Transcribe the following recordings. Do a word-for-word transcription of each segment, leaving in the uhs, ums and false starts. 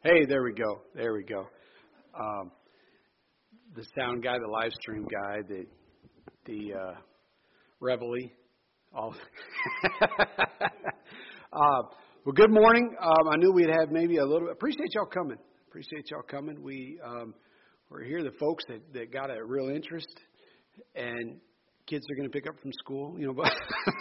Hey, there we go. There we go. Um, the sound guy, the live stream guy, the the uh, reveille. All. uh, well, good morning. Um, I knew we'd have maybe a little. Appreciate y'all coming. Appreciate y'all coming. We um, we're here. The folks that, that got a real interest, and kids are going to pick up from school. You know, but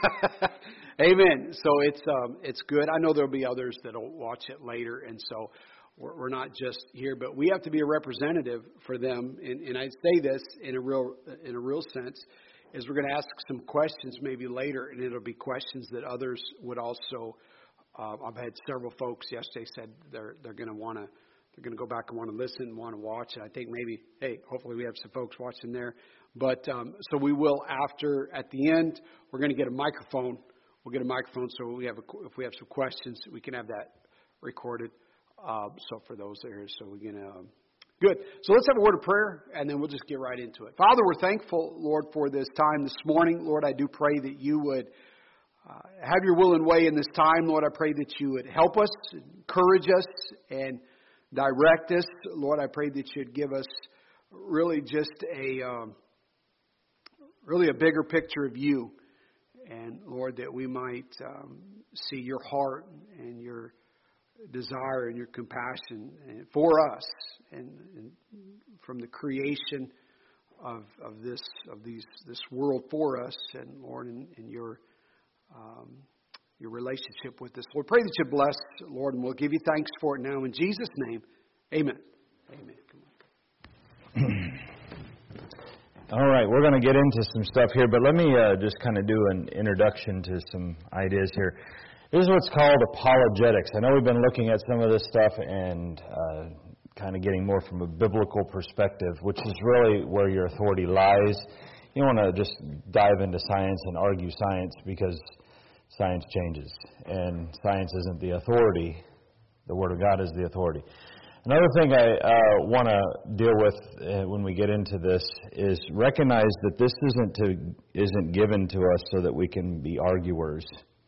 amen. So it's um, it's good. I know there'll be others that'll watch it later, and so. We're not just here, but we have to be a representative for them. And, and I say this in a real, in a real sense, is we're going to ask some questions maybe later, and it'll be questions that others would also. Uh, I've had several folks yesterday said they're they're going to want to they're going to go back and want to listen and want to watch. And I think maybe, hey, hopefully we have some folks watching there. But um, so we will after at the end, we're going to get a microphone. We'll get a microphone so we have a, if we have some questions, we can have that recorded. Uh, so for those there, so we're going to, um, good. So let's have a word of prayer, and then we'll just get right into it. Father, we're thankful, Lord, for this time this morning. Lord, I do pray that you would uh, have your will and way in this time. Lord, I pray that you would help us, encourage us, and direct us. Lord, I pray that you'd give us really just a, um, really a bigger picture of you. And Lord, that we might um, see your heart and your desire and your compassion for us, and, and from the creation of of this of these this world for us, and Lord, in, in your um, your relationship with us, Lord, pray that you bless, Lord, and we'll give you thanks for it now in Jesus' name, Amen. Amen. Come on. All right, we're going to get into some stuff here, but let me uh, just kind of do an introduction to some ideas here. This is what's called apologetics. I know we've been looking at some of this stuff and uh, kind of getting more from a biblical perspective, which is really where your authority lies. You don't want to just dive into science and argue science because science changes, and science isn't the authority. The Word of God is the authority. Another thing I uh, want to deal with uh, when we get into this is recognize that this isn't to, isn't given to us so that we can be arguers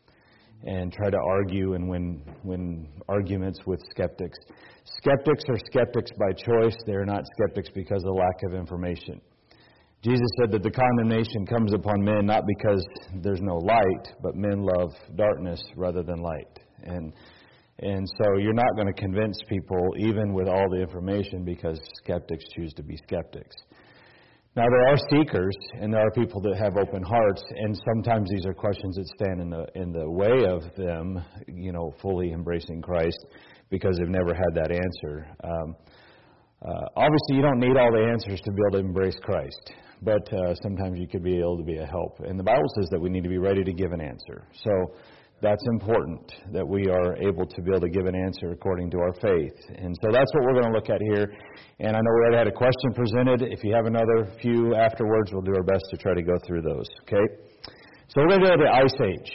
and try to argue and win win arguments with skeptics. Skeptics are skeptics by choice. They are not skeptics because of lack of information. Jesus said that the condemnation comes upon men not because there's no light, but men love darkness rather than light. And and so you're not going to convince people even with all the information because skeptics choose to be skeptics. Now, there are seekers, and there are people that have open hearts, and sometimes these are questions that stand in the in the way of them, you know, fully embracing Christ because they've never had that answer. Um, uh, obviously, you don't need all the answers to be able to embrace Christ, but uh, sometimes you could be able to be a help. And the Bible says that we need to be ready to give an answer. So that's important, that we are able to be able to give an answer according to our faith. And so that's what we're going to look at here. And I know we already had a question presented. If you have another few afterwards, we'll do our best to try to go through those. Okay? So we're going to go to the Ice Age.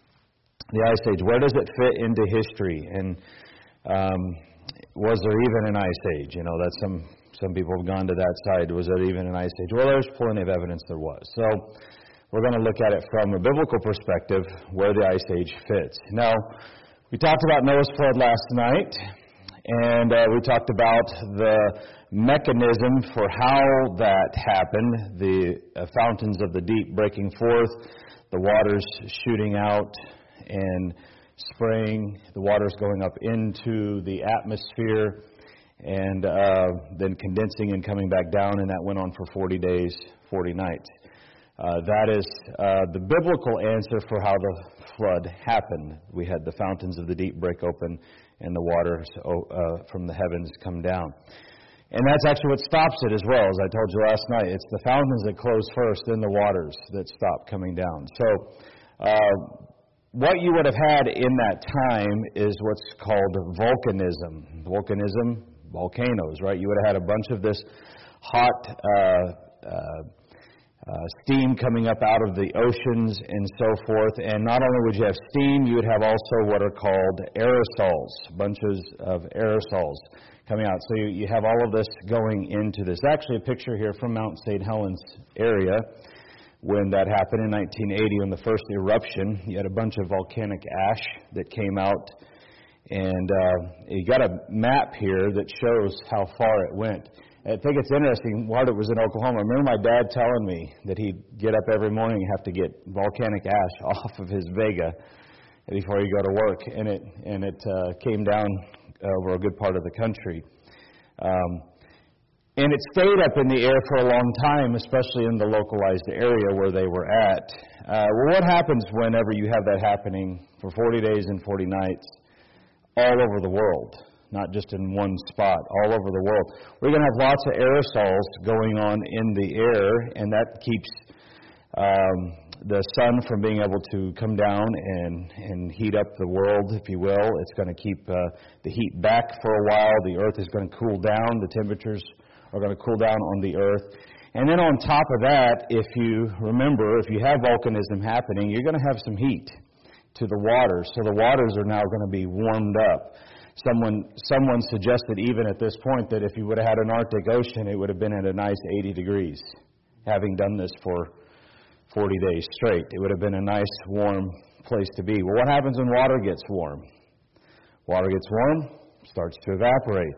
The Ice Age, where does it fit into history? And um, was there even an Ice Age? You know, that's some, some people have gone to that side. Was there even an Ice Age? Well, there's plenty of evidence there was. So we're going to look at it from a biblical perspective, where the Ice Age fits. Now, we talked about Noah's flood last night, and uh, we talked about the mechanism for how that happened, the uh, fountains of the deep breaking forth, the waters shooting out and spraying, the waters going up into the atmosphere, and uh, then condensing and coming back down, and that went on for forty days, forty nights. Uh, that is uh, the biblical answer for how the flood happened. We had the fountains of the deep break open and the waters uh, from the heavens come down. And that's actually what stops it as well, as I told you last night. It's the fountains that close first, then the waters that stop coming down. So uh, what you would have had in that time is what's called volcanism. Volcanism, volcanoes, right? You would have had a bunch of this hot uh, uh Uh, steam coming up out of the oceans and so forth. And not only would you have steam, you would have also what are called aerosols, bunches of aerosols coming out. So you, you have all of this going into this. Actually, a picture here from Mount Saint Helens area when that happened in nineteen eighty, when the first eruption. You had a bunch of volcanic ash that came out And uh, you got a map here that shows how far it went. I think it's interesting, while it was in Oklahoma, I remember my dad telling me that he'd get up every morning and have to get volcanic ash off of his Vega before he'd go to work. And it and it uh, came down over a good part of the country. Um, and it stayed up in the air for a long time, especially in the localized area where they were at. Uh, well, what happens whenever you have that happening for forty days and forty nights all over the world? Not just in one spot, all over the world. We're going to have lots of aerosols going on in the air, and that keeps um, the sun from being able to come down and, and heat up the world, if you will. It's going to keep uh, the heat back for a while. The earth is going to cool down. The temperatures are going to cool down on the earth. And then on top of that, if you remember, if you have volcanism happening, you're going to have some heat to the waters. So the waters are now going to be warmed up. Someone someone suggested even at this point that if you would have had an Arctic Ocean, it would have been at a nice eighty degrees, having done this for forty days straight. It would have been a nice, warm place to be. Well, what happens when water gets warm? Water gets warm, starts to evaporate.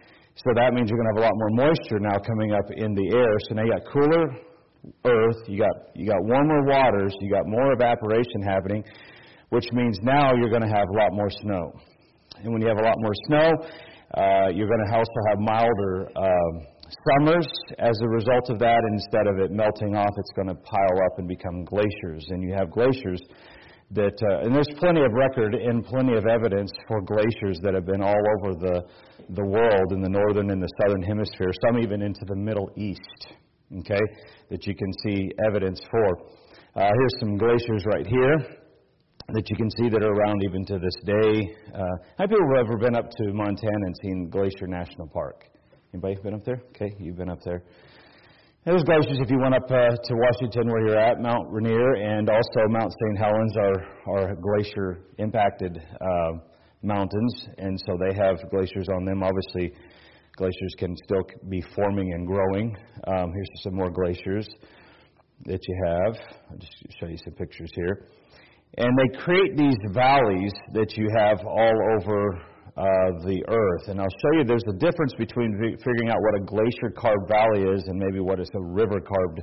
So that means you're going to have a lot more moisture now coming up in the air. So now you got cooler earth, you got you got warmer waters, you got more evaporation happening, which means now you're going to have a lot more snow. And when you have a lot more snow, uh, you're going to also have milder um, summers as a result of that. Instead of it melting off, it's going to pile up and become glaciers. And you have glaciers that, uh, and there's plenty of record and plenty of evidence for glaciers that have been all over the the world in the northern and the southern hemisphere, some even into the Middle East, okay, that you can see evidence for. Uh, here's some glaciers right here that you can see that are around even to this day. Uh, how many people have ever been up to Montana and seen Glacier National Park? Anybody been up there? Okay, you've been up there. There's glaciers if you went up uh, to Washington where you're at, Mount Rainier, and also Mount Saint Helens are, are glacier-impacted uh, mountains, and so they have glaciers on them. Obviously, glaciers can still be forming and growing. Um, here's some more glaciers that you have. I'll just show you some pictures here. And they create these valleys that you have all over uh, the earth. And I'll show you there's a difference between v- figuring out what a glacier-carved valley is and maybe what is a river-carved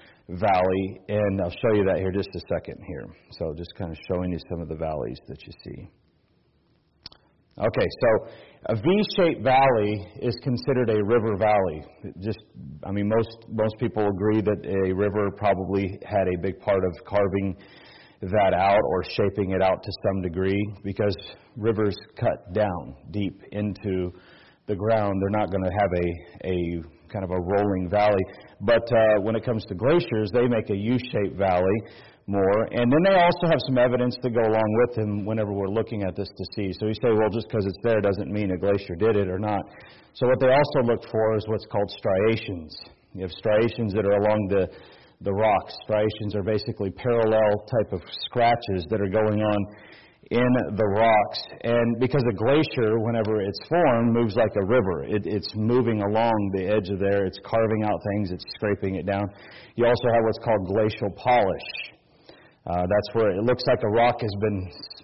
valley. And I'll show you that here just a second here. So just kind of showing you some of the valleys that you see. Okay, so a V-shaped valley is considered a river valley. It just, I mean, most most people agree that a river probably had a big part of carving that out or shaping it out to some degree, because rivers cut down deep into the ground. They're not going to have a, a kind of a rolling valley. But uh, when it comes to glaciers, they make a U-shaped valley more. And then they also have some evidence to go along with them whenever we're looking at this to see. So you say, well, just because it's there doesn't mean a glacier did it or not. So what they also look for is what's called striations. You have striations that are along the The rocks. Striations are basically parallel type of scratches that are going on in the rocks. And because a glacier, whenever it's formed, moves like a river. It, it's moving along the edge of there. It's carving out things. It's scraping it down. You also have what's called glacial polish. Uh, that's where it looks like a rock has been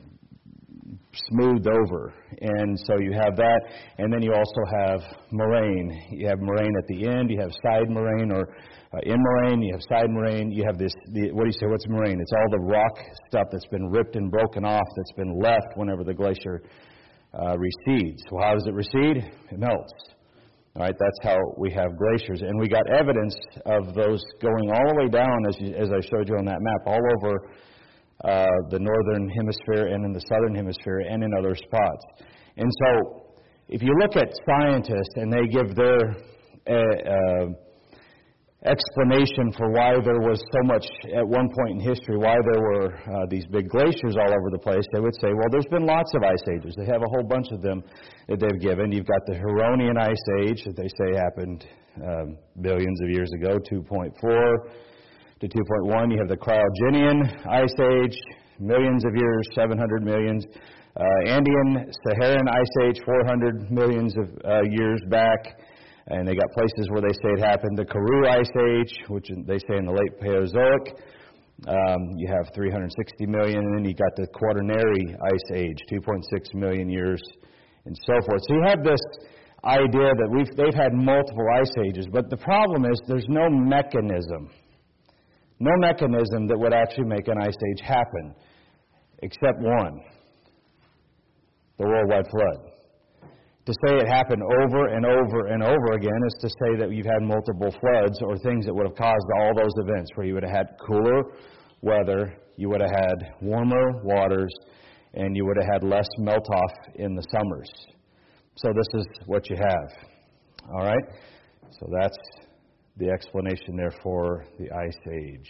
smoothed over. And so you have that. And then you also have moraine. You have moraine at the end. You have side moraine or Uh, in moraine, you have side moraine, you have this, the, what do you say, what's moraine? It's all the rock stuff that's been ripped and broken off, that's been left whenever the glacier uh, recedes. Well, how does it recede? It melts. All right, that's how we have glaciers. And we got evidence of those going all the way down, as, you, as I showed you on that map, all over uh, the northern hemisphere and in the southern hemisphere and in other spots. And so, if you look at scientists and they give their uh, uh, explanation for why there was so much at one point in history, why there were uh, these big glaciers all over the place, they would say, well, there's been lots of ice ages. They have a whole bunch of them that they've given. You've got the Huronian Ice Age that they say happened um, billions of years ago, two point four to two point one. You have the Cryogenian Ice Age, millions of years, seven hundred millions. Uh, Andean Saharan Ice Age, four hundred millions of uh, years back. And they got places where they say it happened. The Karoo Ice Age, which they say in the late Paleozoic. Um, you have three hundred sixty million, and then you got the Quaternary Ice Age, two point six million years, and so forth. So you have this idea that we've they've had multiple ice ages, but the problem is there's no mechanism, no mechanism that would actually make an ice age happen, except one: the worldwide flood. To say it happened over and over and over again is to say that you've had multiple floods or things that would have caused all those events, where you would have had cooler weather, you would have had warmer waters, and you would have had less melt-off in the summers. So this is what you have. All right? So that's the explanation there for the Ice Age.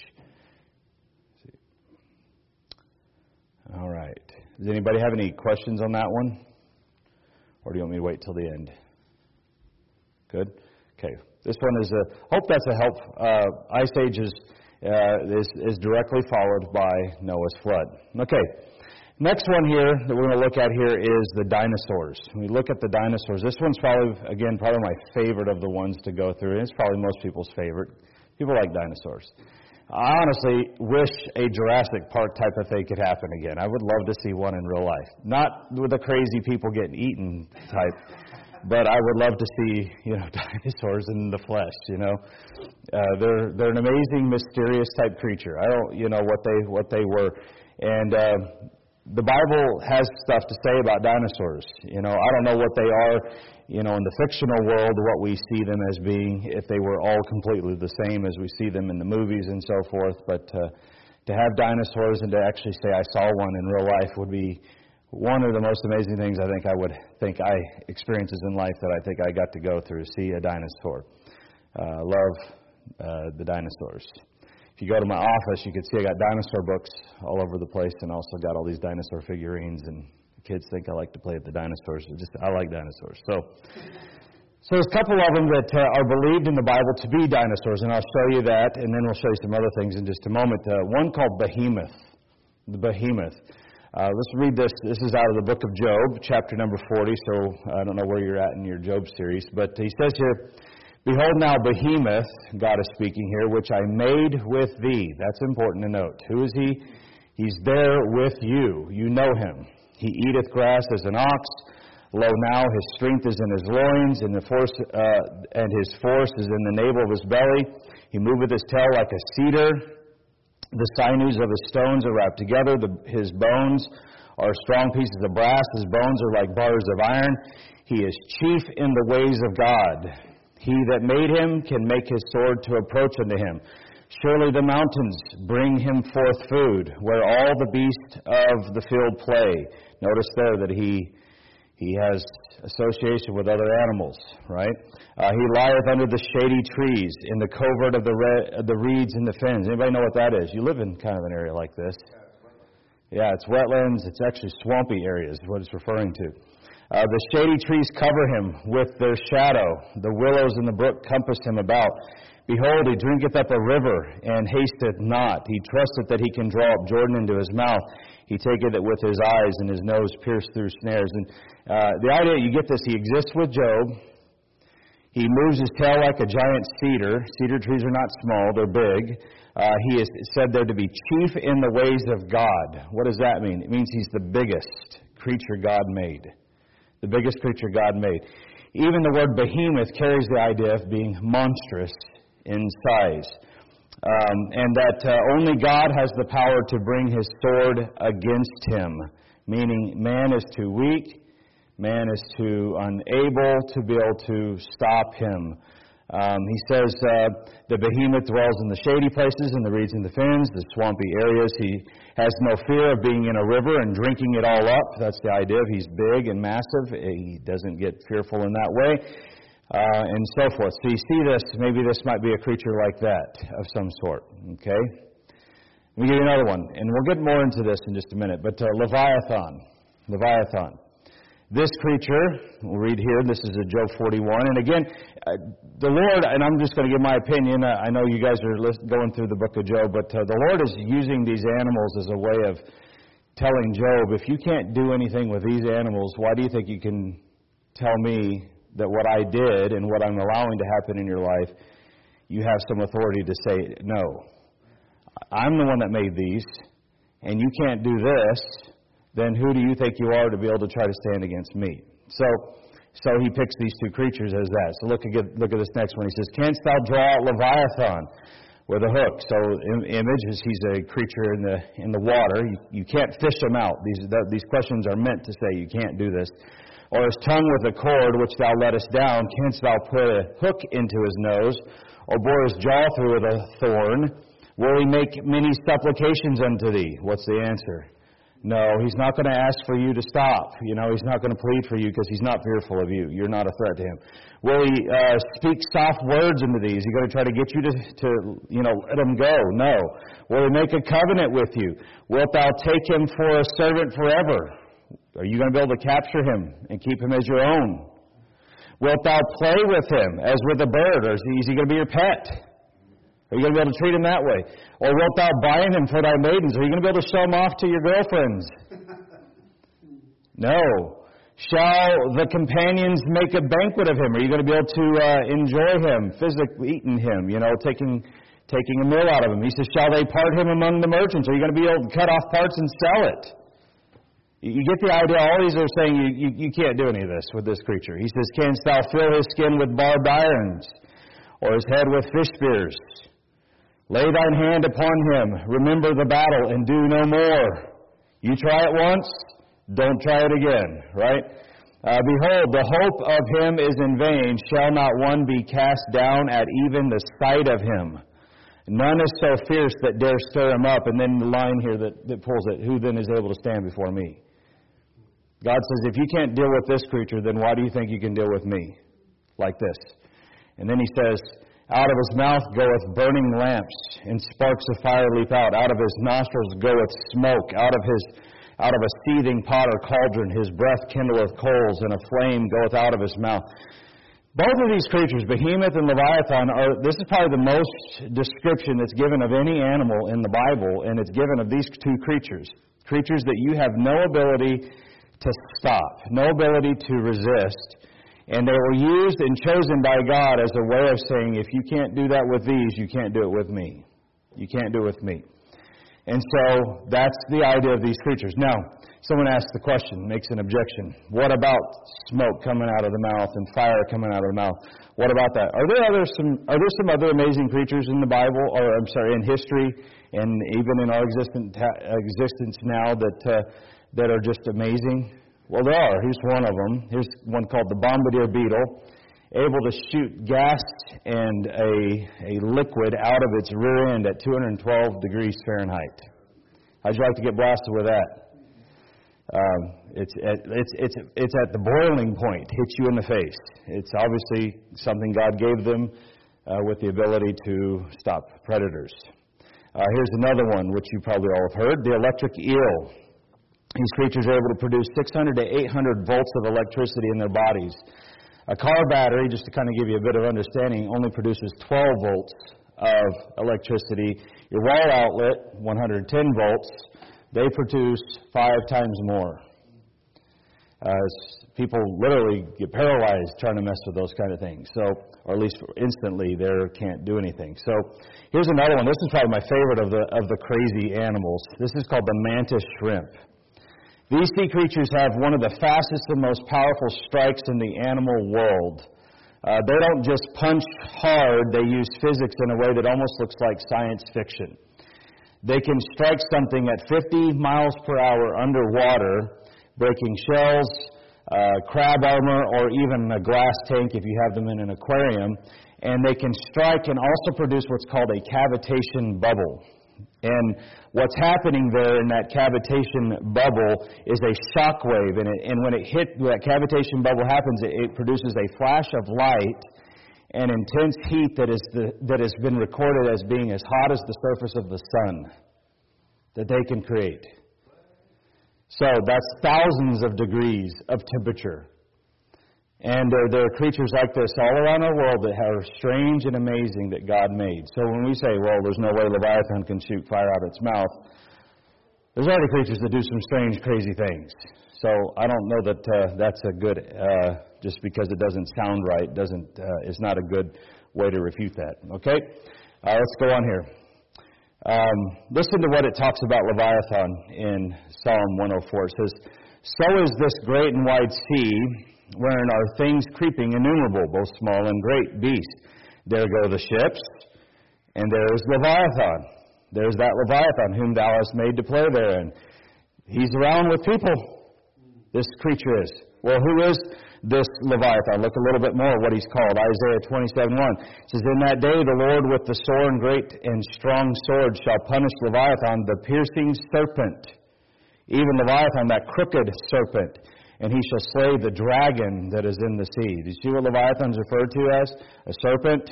All right. Does anybody have any questions on that one? Or do you want me to wait till the end? Good? Okay. This one is a, hope that's a help. Uh, Ice Age is, uh, is, is directly followed by Noah's flood. Okay. Next one here that we're going to look at here is the dinosaurs. When we look at the dinosaurs, this one's probably, again, probably my favorite of the ones to go through. It's probably most people's favorite. People like dinosaurs. I honestly wish a Jurassic Park type of thing could happen again. I would love to see one in real life. Not with the crazy people getting eaten type, but I would love to see, you know, dinosaurs in the flesh, you know. Uh, they're they're an amazing, mysterious type creature. I don't, you know, what they what they were. And uh, the Bible has stuff to say about dinosaurs. You know, I don't know what they are, you know, in the fictional world, what we see them as being, if they were all completely the same as we see them in the movies and so forth. But uh, to have dinosaurs and to actually say I saw one in real life would be one of the most amazing things I think I would think I experiences in life that I think I got to go through, see a dinosaur. Uh, love uh, the dinosaurs. If you go to my office, you can see I got dinosaur books all over the place, and also got all these dinosaur figurines. And the kids think I like to play with the dinosaurs. Just I like dinosaurs. So, so there's a couple of them that uh, are believed in the Bible to be dinosaurs, and I'll show you that, and then we'll show you some other things in just a moment. Uh, one called Behemoth, the Behemoth. Uh, let's read this. This is out of the book of Job, chapter number forty. So I don't know where you're at in your Job series, but he says here, "Behold now Behemoth," God is speaking here, "which I made with thee." That's important to note. Who is he? He's there with you. You know him. "He eateth grass as an ox. Lo now his strength is in his loins, and the force uh, and his force is in the navel of his belly. He moveth his tail like a cedar. The sinews of his stones are wrapped together. The, his bones are strong pieces of brass. His bones are like bars of iron. He is chief in the ways of God. He that made him can make his sword to approach unto him. Surely the mountains bring him forth food, where all the beasts of the field play." Notice there that he he has association with other animals, right? Uh, "he lieth under the shady trees, in the covert of the re- the reeds and the fens." Anybody know what that is? You live in kind of an area like this. Yeah, it's wetlands. It's actually swampy areas, is what it's referring to. Uh, "the shady trees cover him with their shadow. The willows and the brook compass him about. Behold, he drinketh up a river, and hasteth not. He trusteth that he can draw up Jordan into his mouth. He taketh it with his eyes, and his nose pierced through snares." And uh, the idea, you get this, he exists with Job. He moves his tail like a giant cedar. Cedar trees are not small, they're big. Uh, he is said there to be chief in the ways of God. What does that mean? It means he's the biggest creature God made. The biggest creature God made. Even the word behemoth carries the idea of being monstrous in size. Um, and that uh, only God has the power to bring his sword against him. Meaning man is too weak, man is too unable to be able to stop him. Um, he says uh, the behemoth dwells in the shady places, in the reeds and the fens, the swampy areas. He has no fear of being in a river and drinking it all up. That's the idea of he's big and massive. He doesn't get fearful in that way, uh, and so forth. So you see this, maybe this might be a creature like that of some sort. Okay? Let me give you another one, and we'll get more into this in just a minute. But uh, Leviathan. Leviathan. This creature, we'll read here, this is in Job forty-one. And again, uh, the Lord, and I'm just going to give my opinion. Uh, I know you guys are list, going through the book of Job, but uh, the Lord is using these animals as a way of telling Job, if you can't do anything with these animals, why do you think you can tell me that what I did and what I'm allowing to happen in your life, you have some authority to say no? I'm the one that made these, and you can't do this, then who do you think you are to be able to try to stand against me? So, so he picks these two creatures as that. So look at look at this next one. He says, "Canst thou draw out Leviathan with a hook?" So in images, he's a creature in the in the water. You, you can't fish him out. These the, these questions are meant to say you can't do this. Or his tongue with a cord which thou lettest down, canst thou put a hook into his nose, or bore his jaw through with a thorn? Will he make many supplications unto thee? What's the answer? No, he's not going to ask for you to stop. You know, he's not going to plead for you because he's not fearful of you. You're not a threat to him. Will he uh, speak soft words into these? Is he going to try to get you to, to, you know, let him go? No. Will he make a covenant with you? Wilt thou take him for a servant forever? Are you going to be able to capture him and keep him as your own? Wilt thou play with him as with a bird, or is he, is he going to be your pet? Are you going to be able to treat him that way? Or wilt thou bind him for thy maidens? Are you going to be able to show him off to your girlfriends? No. Shall the companions make a banquet of him? Are you going to be able to uh, enjoy him, physically eating him, you know, taking taking a meal out of him? He says, shall they part him among the merchants? Are you going to be able to cut off parts and sell it? You get the idea. All these are saying you, you, you can't do any of this with this creature. He says, canst thou fill his skin with barbed irons, or his head with fish spears? Lay thine hand upon him, remember the battle, and do no more. You try it once, don't try it again, right? Uh, Behold, the hope of him is in vain. Shall not one be cast down at even the sight of him? None is so fierce that dare stir him up. And then the line here that, that pulls it, who then is able to stand before me? God says, if you can't deal with this creature, then why do you think you can deal with me? Like this. And then he says, out of his mouth goeth burning lamps, and sparks of fire leap out. Out of his nostrils goeth smoke. Out of his out of a seething pot or cauldron, his breath kindleth coals, and a flame goeth out of his mouth. Both of these creatures, Behemoth and Leviathan, are, this is probably the most description that's given of any animal in the Bible, and it's given of these two creatures. Creatures that you have no ability to stop, no ability to resist. And they were used and chosen by God as a way of saying, if you can't do that with these, you can't do it with me. You can't do it with me. And so that's the idea of these creatures. Now, someone asks the question, makes an objection. What about smoke coming out of the mouth and fire coming out of the mouth? What about that? Are there other some are there some other amazing creatures in the Bible, or I'm sorry, in history, and even in our existent existence now that uh, that are just amazing? Well, there are. Here's one of them. Here's one called the bombardier beetle, able to shoot gas and a, a liquid out of its rear end at two hundred twelve degrees Fahrenheit. How'd you like to get blasted with that? Um, it's, at, it's, it's, it's at the boiling point, hits you in the face. It's obviously something God gave them uh, with the ability to stop predators. Uh, here's another one, which you probably all have heard, the electric eel. These creatures are able to produce six hundred to eight hundred volts of electricity in their bodies. A car battery, just to kind of give you a bit of understanding, only produces twelve volts of electricity. Your wall outlet, one hundred ten volts, they produce five times more. Uh, people literally get paralyzed trying to mess with those kind of things. So, or at least instantly, they can't do anything. So, here's another one. This is probably my favorite of the of the crazy animals. This is called the mantis shrimp. These sea creatures have one of the fastest and most powerful strikes in the animal world. Uh, they don't just punch hard, they use physics in a way that almost looks like science fiction. They can strike something at fifty miles per hour underwater, breaking shells, uh, crab armor, or even a glass tank if you have them in an aquarium. And they can strike and also produce what's called a cavitation bubble. And what's happening there in that cavitation bubble is a shock wave. And, it, and when it hit, that cavitation bubble happens, it, it produces a flash of light and intense heat that is the, that has been recorded as being as hot as the surface of the sun that they can create. So that's thousands of degrees of temperature. And uh, there are creatures like this all around our world that are strange and amazing that God made. So when we say, well, there's no way Leviathan can shoot fire out of its mouth, there's other creatures that do some strange, crazy things. So I don't know that uh, that's a good, uh, just because it doesn't sound right, doesn't uh, is not a good way to refute that. Okay? Uh, let's go on here. Um, listen to what it talks about Leviathan in Psalm one oh four. It says, "So is this great and wide sea, wherein are things creeping innumerable, both small and great beasts. There go the ships, and there is Leviathan. There's that Leviathan whom thou hast made to play therein." He's around with people, this creature is. Well, who is this Leviathan? Look a little bit more at what he's called. Isaiah twenty-seven one. It says, "In that day the Lord with the sore and great and strong sword shall punish Leviathan, the piercing serpent, even Leviathan, that crooked serpent. And he shall slay the dragon that is in the sea." Do you see what Leviathan is referred to as? A serpent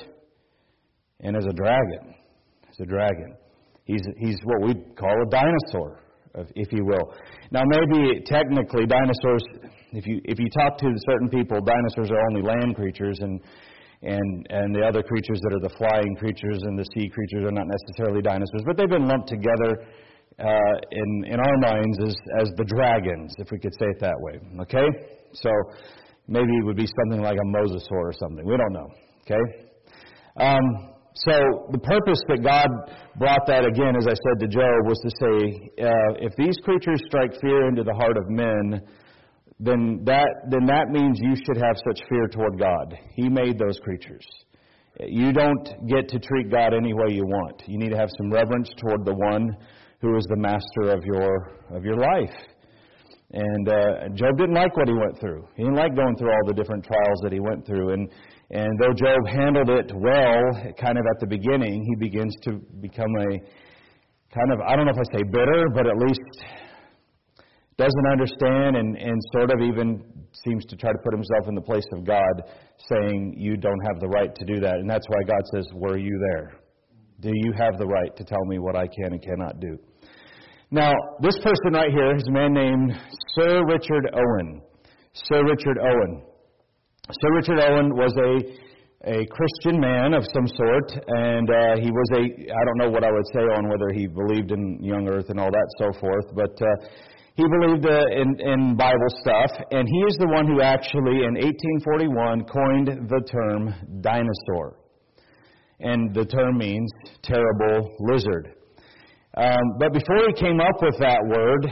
and as a dragon. As a dragon. He's, he's what we'd call a dinosaur, if you will. Now, maybe technically dinosaurs, if you if you talk to certain people, dinosaurs are only land creatures, and and and the other creatures that are the flying creatures and the sea creatures are not necessarily dinosaurs, but they've been lumped together uh, in in our minds as as the dragons, if we could say it that way. Okay, so maybe it would be something like a mosasaur or something. We don't know. Okay. Um, So the purpose that God brought that again, as I said to Job, was to say, uh, if these creatures strike fear into the heart of men, then that then that means you should have such fear toward God. He made those creatures. You don't get to treat God any way you want. You need to have some reverence toward the one who is the master of your of your life. And uh, Job didn't like what he went through. He didn't like going through all the different trials that he went through. And And though Job handled it well, kind of at the beginning, he begins to become a kind of, I don't know if I say bitter, but at least doesn't understand and, and sort of even seems to try to put himself in the place of God, saying, you don't have the right to do that. And that's why God says, were you there? Do you have the right to tell me what I can and cannot do? Now, this person right here is a man named Sir Richard Owen. Sir Richard Owen. Sir Richard Owen was a a Christian man of some sort, and uh, he was a, I don't know what I would say on whether he believed in young earth and all that so forth, but uh, he believed uh, in, in Bible stuff, and he is the one who actually in eighteen forty-one coined the term dinosaur. And the term means terrible lizard. Um, but before he came up with that word,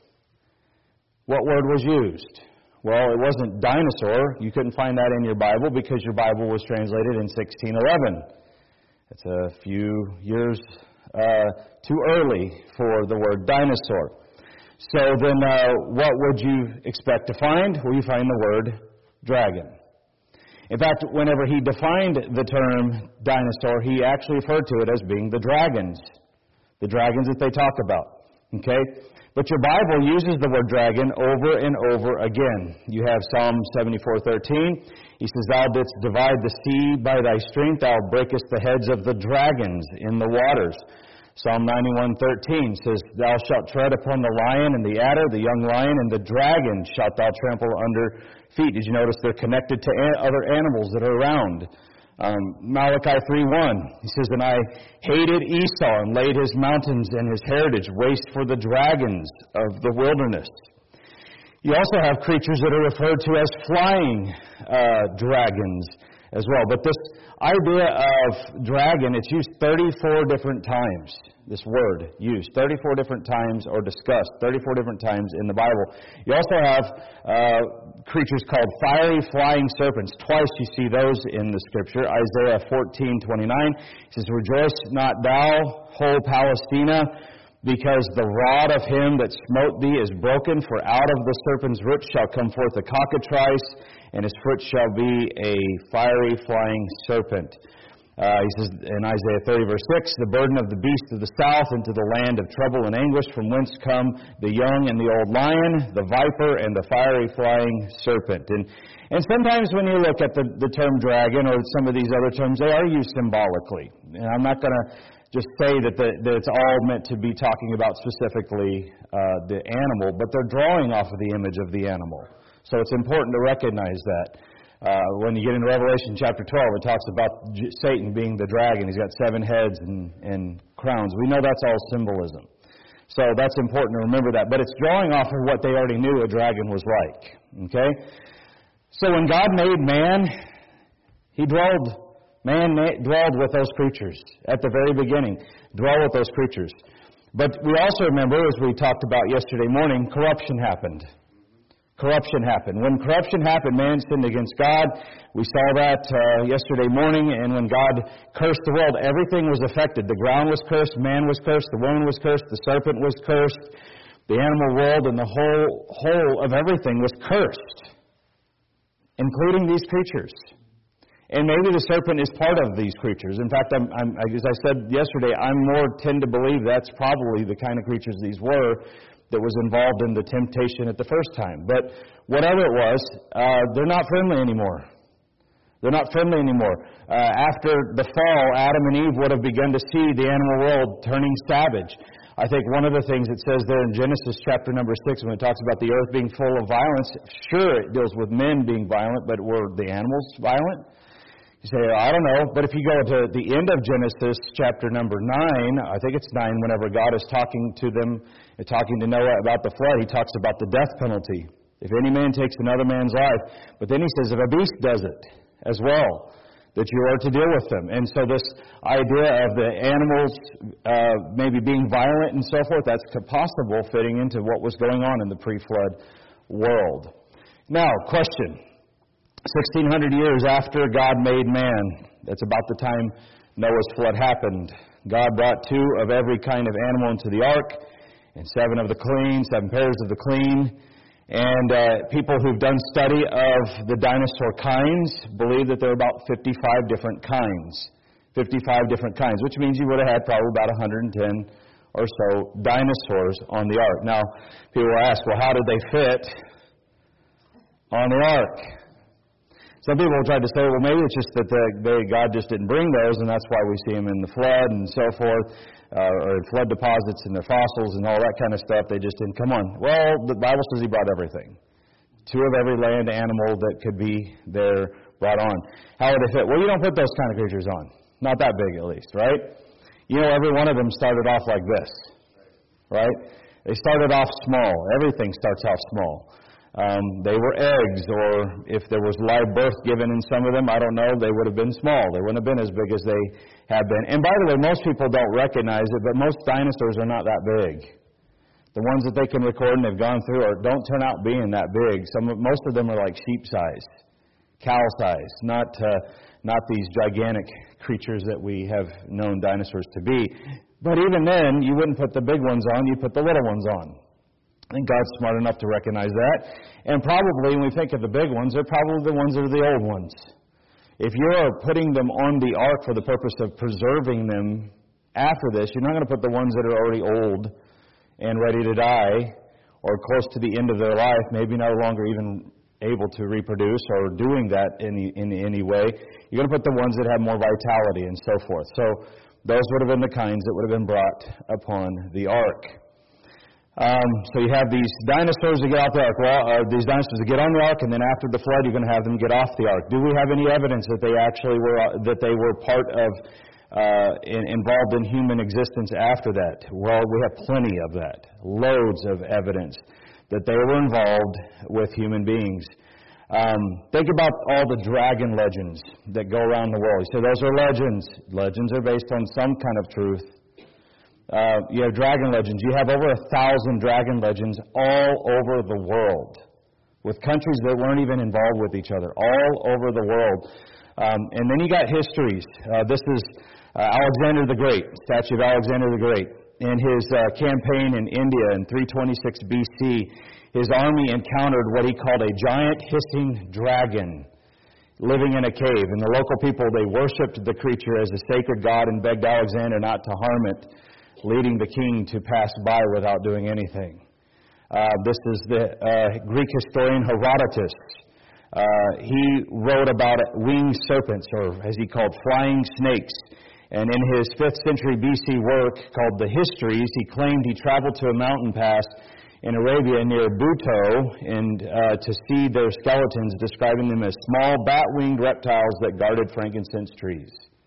what word was used? Well, it wasn't dinosaur. You couldn't find that in your Bible because your Bible was translated in sixteen eleven. It's a few years uh, too early for the word dinosaur. So then uh, what would you expect to find? Well, you find the word dragon. In fact, whenever he defined the term dinosaur, he actually referred to it as being the dragons. The dragons that they talk about. Okay? But your Bible uses the word dragon over and over again. You have Psalm seventy-four thirteen. He says, "Thou didst divide the sea by thy strength. Thou breakest the heads of the dragons in the waters." Psalm ninety-one thirteen says, "Thou shalt tread upon the lion and the adder, the young lion, and the dragon shalt thou trample under feet." Did you notice they're connected to other animals that are around? Um, Malachi three one, he says, "And I hated Esau and laid his mountains and his heritage waste for the dragons of the wilderness." You also have creatures that are referred to as flying uh, dragons as well. But this idea of dragon, it's used thirty-four different times. This word used thirty-four different times or discussed thirty-four different times in the Bible. You also have uh, creatures called fiery flying serpents. Twice you see those in the Scripture. Isaiah fourteen twenty-nine says, "Rejoice not thou, whole Palestina, because the rod of him that smote thee is broken, for out of the serpent's root shall come forth a cockatrice, and his foot shall be a fiery flying serpent." Uh, he says in Isaiah thirty, verse six, "The burden of the beast of the south into the land of trouble and anguish, from whence come the young and the old lion, the viper, and the fiery flying serpent." And and sometimes when you look at the, the term dragon or some of these other terms, they are used symbolically. And I'm not going to just say that, the, that it's all meant to be talking about specifically uh, the animal, but they're drawing off of the image of the animal. So it's important to recognize that. Uh, when you get into Revelation chapter twelve, it talks about J- Satan being the dragon. He's got seven heads and, and crowns. We know that's all symbolism. So that's important to remember that. But it's drawing off of what they already knew a dragon was like. Okay? So when God made man, He dwelled Man dwelled with those creatures at the very beginning. Dwell with those creatures. But we also remember, as we talked about yesterday morning, corruption happened. Corruption happened. When corruption happened, man sinned against God. We saw that uh, yesterday morning. And when God cursed the world, everything was affected. The ground was cursed. Man was cursed. The woman was cursed. The serpent was cursed. The animal world and the whole whole of everything was cursed, including these creatures. And maybe the serpent is part of these creatures. In fact, I'm, I'm, as I said yesterday, I more tend to believe that's probably the kind of creatures these were that was involved in the temptation at the first time. But whatever it was, uh, they're not friendly anymore. They're not friendly anymore. Uh, after the fall, Adam and Eve would have begun to see the animal world turning savage. I think one of the things it says there in Genesis chapter number six, when it talks about the earth being full of violence, sure, it deals with men being violent, but were the animals violent? You say, I don't know, but if you go to the end of Genesis chapter number nine, I think it's nine, whenever God is talking to them, talking to Noah about the flood, he talks about the death penalty. If any man takes another man's life. But then he says, if a beast does it as well, that you are to deal with them. And so this idea of the animals uh, maybe being violent and so forth, that's possible fitting into what was going on in the pre-flood world. Now, question. sixteen hundred years after God made man, that's about the time Noah's flood happened, God brought two of every kind of animal into the ark, and seven of the clean, seven pairs of the clean. And uh, people who've done study of the dinosaur kinds believe that there are about fifty-five different kinds. fifty-five different kinds, which means you would have had probably about one hundred ten or so dinosaurs on the ark. Now, people will ask, well, how did they fit on the ark? Some people will try to say, well, maybe it's just that the, they, God just didn't bring those, and that's why we see them in the flood and so forth, uh, or flood deposits and their fossils and all that kind of stuff. They just didn't come on. Well, the Bible says He brought everything. Two of every land animal that could be there brought on. How would they fit? Well, you don't put those kind of creatures on. Not that big, at least, right? You know, every one of them started off like this, right? They started off small. Everything starts off small. Um, they were eggs, or if there was live birth given in some of them, I don't know, they would have been small. They wouldn't have been as big as they have been. And by the way, most people don't recognize it, but most dinosaurs are not that big. The ones that they can record and they've gone through are, don't turn out being that big. Some, most of them are like sheep size, cow size, not uh, not these gigantic creatures that we have known dinosaurs to be. But even then, you wouldn't put the big ones on, you put the little ones on. I think God's smart enough to recognize that. And probably, when we think of the big ones, they're probably the ones that are the old ones. If you're putting them on the ark for the purpose of preserving them after this, you're not going to put the ones that are already old and ready to die, or close to the end of their life, maybe no longer even able to reproduce or doing that in, in any way. You're going to put the ones that have more vitality and so forth. So those would have been the kinds that would have been brought upon the ark. Um, so you have these dinosaurs that get off the ark. Well, uh, these dinosaurs that get on the ark, and then after the flood, you're going to have them get off the ark. Do we have any evidence that they actually were uh, that they were part of uh, in, involved in human existence after that? Well, we have plenty of that, loads of evidence that they were involved with human beings. Um, think about all the dragon legends that go around the world. You say those are legends. Legends are based on some kind of truth. Uh, you have dragon legends. You have over a thousand dragon legends all over the world, with countries that weren't even involved with each other, all over the world. Um, and then you got histories. Uh, this is uh, Alexander the Great, statue of Alexander the Great. In his uh, campaign in India in three twenty-six B C, his army encountered what he called a giant hissing dragon living in a cave. And the local people, they worshipped the creature as a sacred god and begged Alexander not to harm it, leading the king to pass by without doing anything. Uh, this is the uh, Greek historian Herodotus. Uh, he wrote about winged serpents, or as he called, flying snakes. And in his fifth century B C work called The Histories, he claimed he traveled to a mountain pass in Arabia near Buto and uh, to see their skeletons, describing them as small bat-winged reptiles that guarded frankincense trees.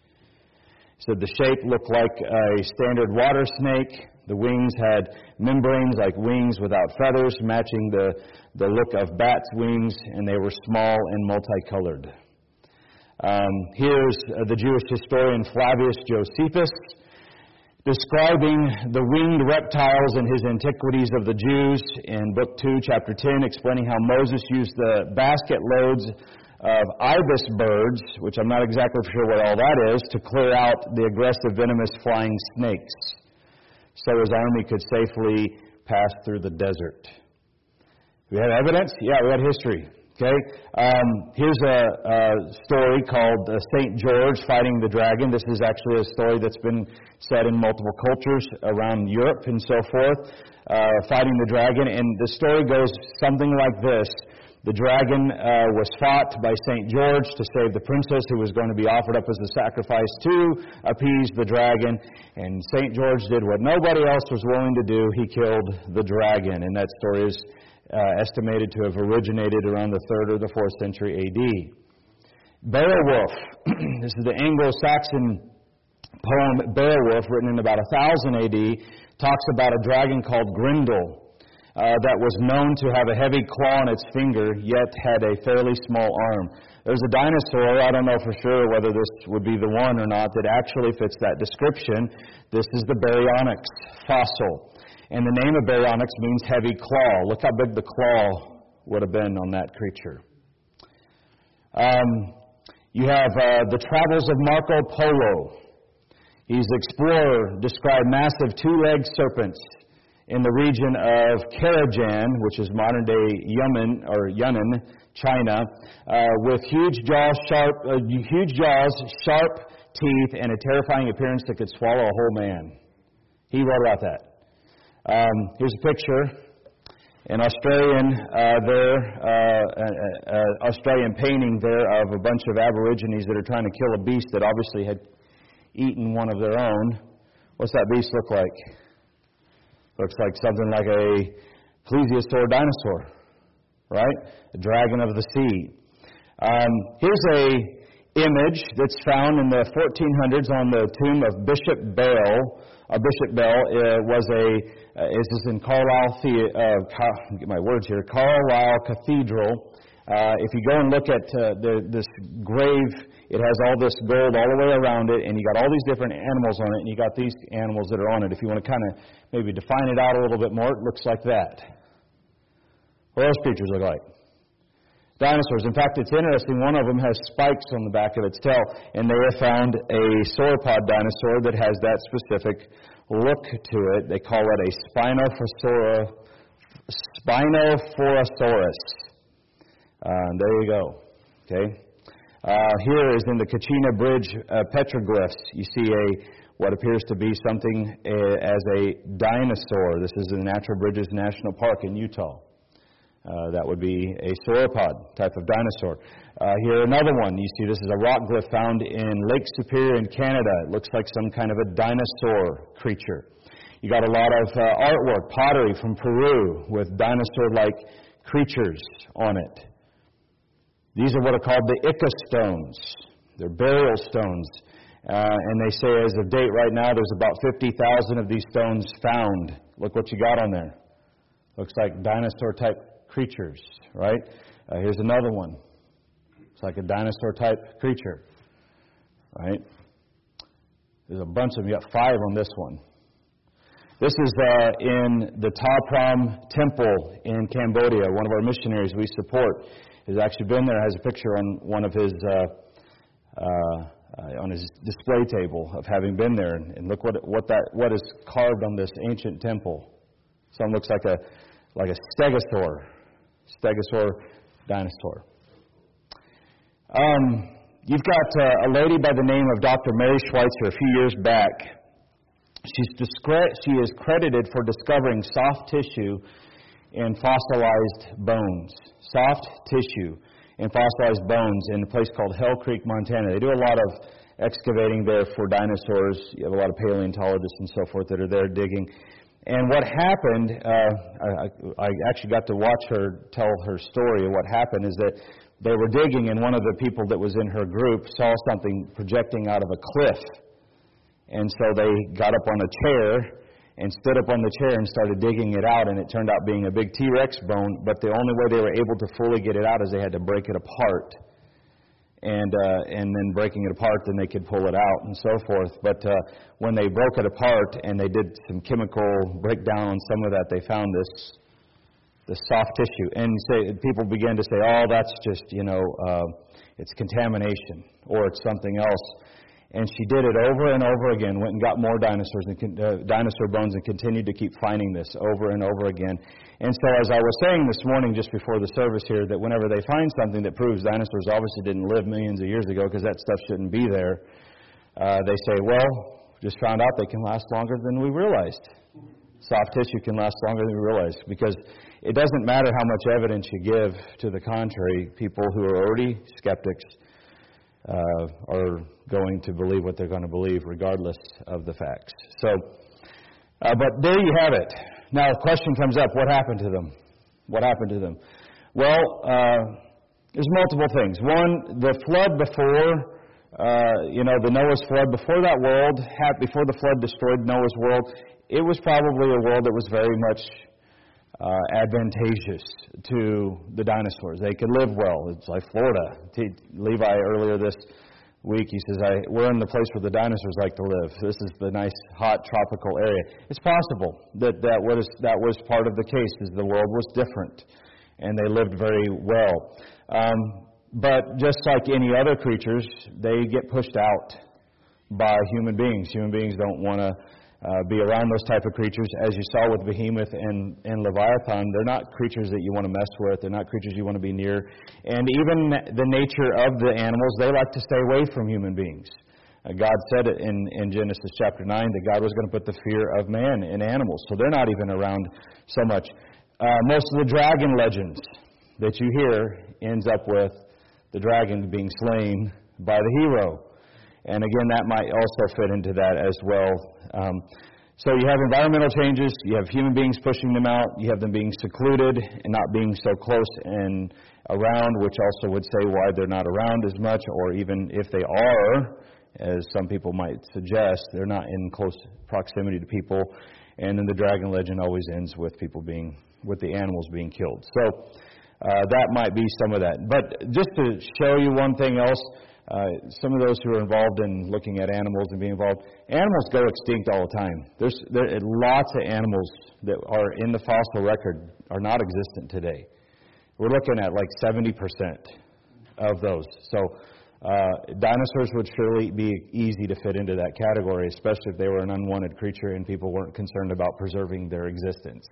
He said the shape looked like a standard water snake. The wings had membranes like wings without feathers, matching the, the look of bats' wings, and they were small and multicolored. Um, here's uh, the Jewish historian Flavius Josephus describing the winged reptiles and his Antiquities of the Jews in Book two, Chapter ten, explaining how Moses used the basket loads of ibis birds, which I'm not exactly sure what all that is, to clear out the aggressive venomous flying snakes, so his army could safely pass through the desert. We had evidence? Yeah, we had history. Okay, um, here's a, a story called uh, Saint George fighting the dragon. This is actually a story that's been said in multiple cultures around Europe and so forth, uh, fighting the dragon. And the story goes something like this. The dragon uh, was fought by Saint George to save the princess who was going to be offered up as a sacrifice to appease the dragon. And Saint George did what nobody else was willing to do. He killed the dragon. And that story is Uh, estimated to have originated around the third or the fourth century A D. Beowulf. This is the Anglo-Saxon poem Beowulf, written in about one thousand A D, talks about a dragon called Grendel uh, that was known to have a heavy claw on its finger, yet had a fairly small arm. There's a dinosaur, I don't know for sure whether this would be the one or not, that actually fits that description. This is the Baryonyx fossil. And the name of Baryonyx means heavy claw. Look how big the claw would have been on that creature. Um, you have uh, the travels of Marco Polo. He's an explorer, described massive two-legged serpents in the region of Karajan, which is modern-day Yemen or Yunnan, China, uh, with huge jaws, sharp, uh, huge jaws, sharp teeth, and a terrifying appearance that could swallow a whole man. He wrote about that. Um, here's a picture, an Australian uh, there, uh, uh, uh, Australian painting there of a bunch of Aborigines that are trying to kill a beast that obviously had eaten one of their own. What's that beast look like? Looks like something like a plesiosaur dinosaur, right? A dragon of the sea. Um, here's a image that's found in the fourteen hundreds on the tomb of Bishop Bell. Uh, Bishop Bell uh, was a, uh, is this in Carlisle, the, uh, Car- get my words here, Carlisle Cathedral. Uh, if you go and look at uh, the, this grave, it has all this gold all the way around it, and you got all these different animals on it, and you got these animals that are on it. If you want to kind of maybe define it out a little bit more, it looks like that. What those creatures look like? Dinosaurs. In fact, it's interesting, one of them has spikes on the back of its tail, and they have found a sauropod dinosaur that has that specific look to it. They call it a Spinophora, Spinophorosaurus. Uh, there you go. Okay. Uh, here is in the Kachina Bridge uh, petroglyphs. You see a what appears to be something uh, as a dinosaur. This is in the Natural Bridges National Park in Utah. Uh, that would be a sauropod type of dinosaur. Uh, here another one. You see this is a rock glyph found in Lake Superior in Canada. It looks like some kind of a dinosaur creature. You got a lot of uh, artwork, pottery from Peru with dinosaur-like creatures on it. These are what are called the Ica stones. They're burial stones. Uh, and they say as of date right now there's about fifty thousand of these stones found. Look what you got on there. Looks like dinosaur-type creatures, right? Uh, here's another one. It's like a dinosaur-type creature, right? There's a bunch of them. You got five on this one. This is uh, in the Ta Prohm Temple in Cambodia. One of our missionaries we support has actually been there. Has a picture on one of his uh, uh, on his display table of having been there. And look what what that what is carved on this ancient temple. Some looks like a like a stegosaur. Stegosaur dinosaur. Um, you've got uh, a lady by the name of Doctor Mary Schweitzer a few years back. She's discre- she is credited for discovering soft tissue in fossilized bones. Soft tissue in fossilized bones in a place called Hell Creek, Montana. They do a lot of excavating there for dinosaurs. You have a lot of paleontologists and so forth that are there digging. And what happened, uh, I, I actually got to watch her tell her story. What happened is that they were digging, and one of the people that was in her group saw something projecting out of a cliff. And so they got up on a chair and stood up on the chair and started digging it out, and it turned out being a big T-Rex bone, but the only way they were able to fully get it out is they had to break it apart. and uh, and then breaking it apart, then they could pull it out and so forth. But uh, when they broke it apart and they did some chemical breakdown on some of that, they found this the soft tissue. And say, people began to say, oh, that's just, you know, uh, it's contamination or it's something else. And she did it over and over again, went and got more dinosaurs and uh, dinosaur bones and continued to keep finding this over and over again. And so as I was saying this morning just before the service here, that whenever they find something that proves dinosaurs obviously didn't live millions of years ago because that stuff shouldn't be there, uh, they say, well, just found out they can last longer than we realized. Soft tissue can last longer than we realized, because it doesn't matter how much evidence you give to the contrary. People who are already skeptics uh, are going to believe what they're going to believe regardless of the facts. So, uh, but there you have it. Now the question comes up, what happened to them? What happened to them? Well, uh, there's multiple things. One, the flood before, uh, you know, the Noah's flood, before that world, before the flood destroyed Noah's world, it was probably a world that was very much uh, advantageous to the dinosaurs. They could live well. It's like Florida. T- Levi earlier this week, he says, I, we're in the place where the dinosaurs like to live. This is the nice, hot, tropical area. It's possible that that was, that was part of the case, is the world was different, and they lived very well. Um, but just like any other creatures, they get pushed out by human beings. Human beings don't want to Uh, be around those type of creatures. As you saw with Behemoth and, and Leviathan, they're not creatures that you want to mess with. They're not creatures you want to be near. And even the nature of the animals, they like to stay away from human beings. Uh, God said it in, in Genesis chapter nine that God was going to put the fear of man in animals. So they're not even around so much. Uh, most of the dragon legends that you hear ends up with the dragon being slain by the hero. And again, that might also fit into that as well. Um, so you have environmental changes, you have human beings pushing them out, you have them being secluded and not being so close and around, which also would say why they're not around as much, or even if they are, as some people might suggest, they're not in close proximity to people. And then the dragon legend always ends with people being, with the animals being killed. So uh, that might be some of that. But just to show you one thing else, Uh, some of those who are involved in looking at animals and being involved, animals go extinct all the time. There's there are lots of animals that are in the fossil record are not existent today. We're looking at like seventy percent of those. So uh, dinosaurs would surely be easy to fit into that category, especially if they were an unwanted creature and people weren't concerned about preserving their existence,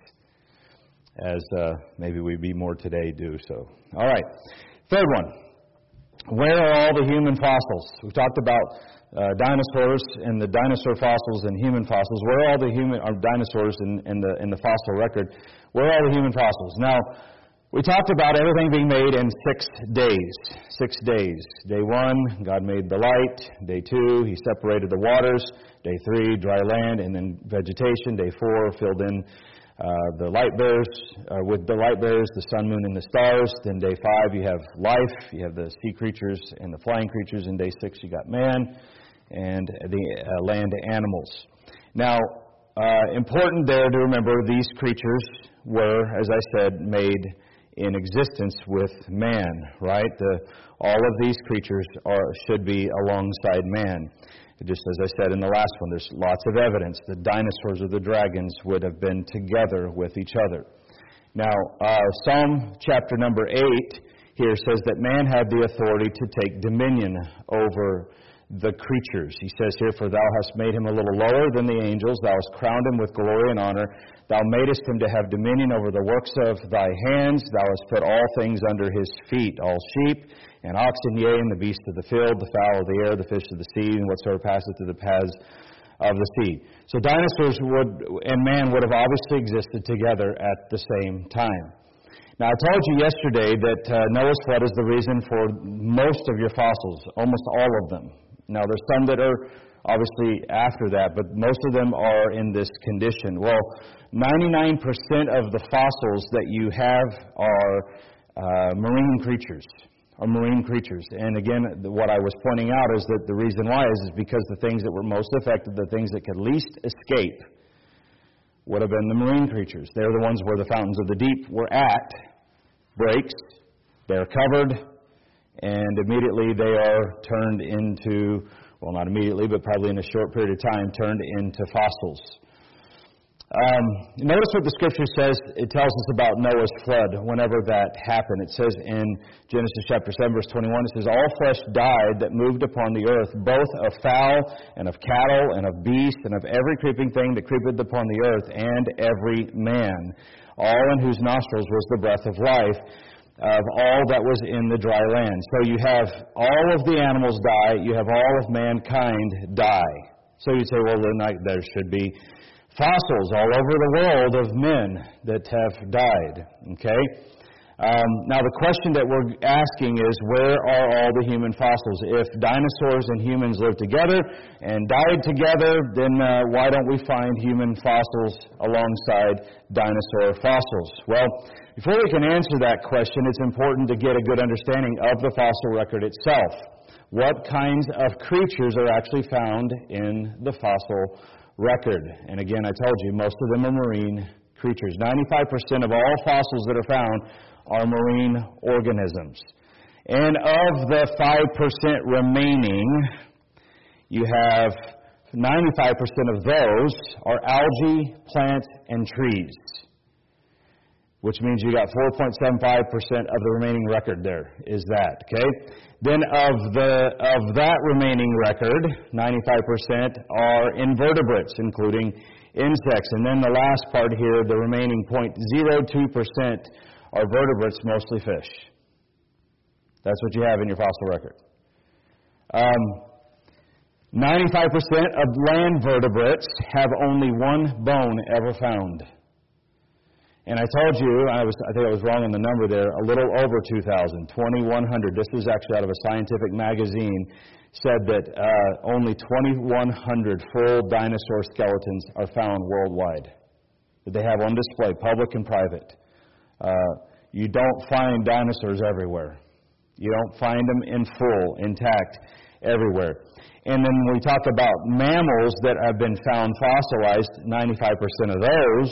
as uh, maybe we be more today do so. All right, third one. Where are all the human fossils? We've talked about uh, dinosaurs and the dinosaur fossils and human fossils. Where are all the human or dinosaurs in, in the in the fossil record? Where are all the human fossils? Now, we talked about everything being made in six days. Six days. Day one, God made the light. Day two, He separated the waters. Day three, dry land and then vegetation. Day four, filled in Uh, the light bearers, uh, with the light bearers, the sun, moon, and the stars. Then day five, you have life. You have the sea creatures and the flying creatures. In day six, you got man and the uh, land animals. Now, uh, important there to remember, these creatures were, as I said, made in existence with man, right? The, all of these creatures are should be alongside man. Just as I said in the last one, there's lots of evidence. The dinosaurs or the dragons would have been together with each other. Now, uh, Psalm chapter number eight here says that man had the authority to take dominion over the creatures. He says here, for thou hast made him a little lower than the angels. Thou hast crowned him with glory and honor. Thou madest him to have dominion over the works of thy hands. Thou hast put all things under his feet, all sheep and oxen, yea, and the beasts of the field, the fowl of the air, the fish of the sea, and whatsoever passeth through the paths of the sea. So dinosaurs would and man would have obviously existed together at the same time. Now, I told you yesterday that uh, Noah's flood is the reason for most of your fossils, almost all of them. Now, there's some that are obviously after that, but most of them are in this condition. Well, ninety-nine percent of the fossils that you have are uh, marine creatures, are marine creatures. And again, what I was pointing out is that the reason why is, is because the things that were most affected, the things that could least escape, would have been the marine creatures. They're the ones where the fountains of the deep were at, breaks, they're covered, and immediately they are turned into, well, not immediately, but probably in a short period of time, turned into fossils. Um, notice what the Scripture says. It tells us about Noah's flood, whenever that happened. It says in Genesis chapter seven, verse twenty-one, it says, "All flesh died that moved upon the earth, both of fowl and of cattle and of beast and of every creeping thing that creepeth upon the earth, and every man, all in whose nostrils was the breath of life, of all that was in the dry land." So you have all of the animals die, you have all of mankind die. So you say, well, then I, there should be fossils all over the world of men that have died. Okay? Um, now the question that we're asking is, where are all the human fossils? If dinosaurs and humans lived together and died together, then uh, why don't we find human fossils alongside dinosaur fossils? Well, before we can answer that question, it's important to get a good understanding of the fossil record itself. What kinds of creatures are actually found in the fossil record? And again, I told you, most of them are marine creatures. ninety-five percent of all fossils that are found are marine organisms. And of the five percent remaining, you have ninety-five percent of those are algae, plants, and trees, which means you got four point seven five percent of the remaining record there is that, okay? Then of the of that remaining record, ninety-five percent are invertebrates, including insects. And then the last part here, the remaining zero point zero two percent are vertebrates, mostly fish. That's what you have in your fossil record. Um, ninety-five percent of land vertebrates have only one bone ever found. And I told you, I was I think I was wrong on the number there, a little over two thousand, twenty-one hundred. This is actually out of a scientific magazine, said that uh, only twenty-one hundred full dinosaur skeletons are found worldwide, that they have on display, public and private. Uh, you don't find dinosaurs everywhere. You don't find them in full, intact, everywhere. And then when we talk about mammals that have been found fossilized, ninety-five percent of those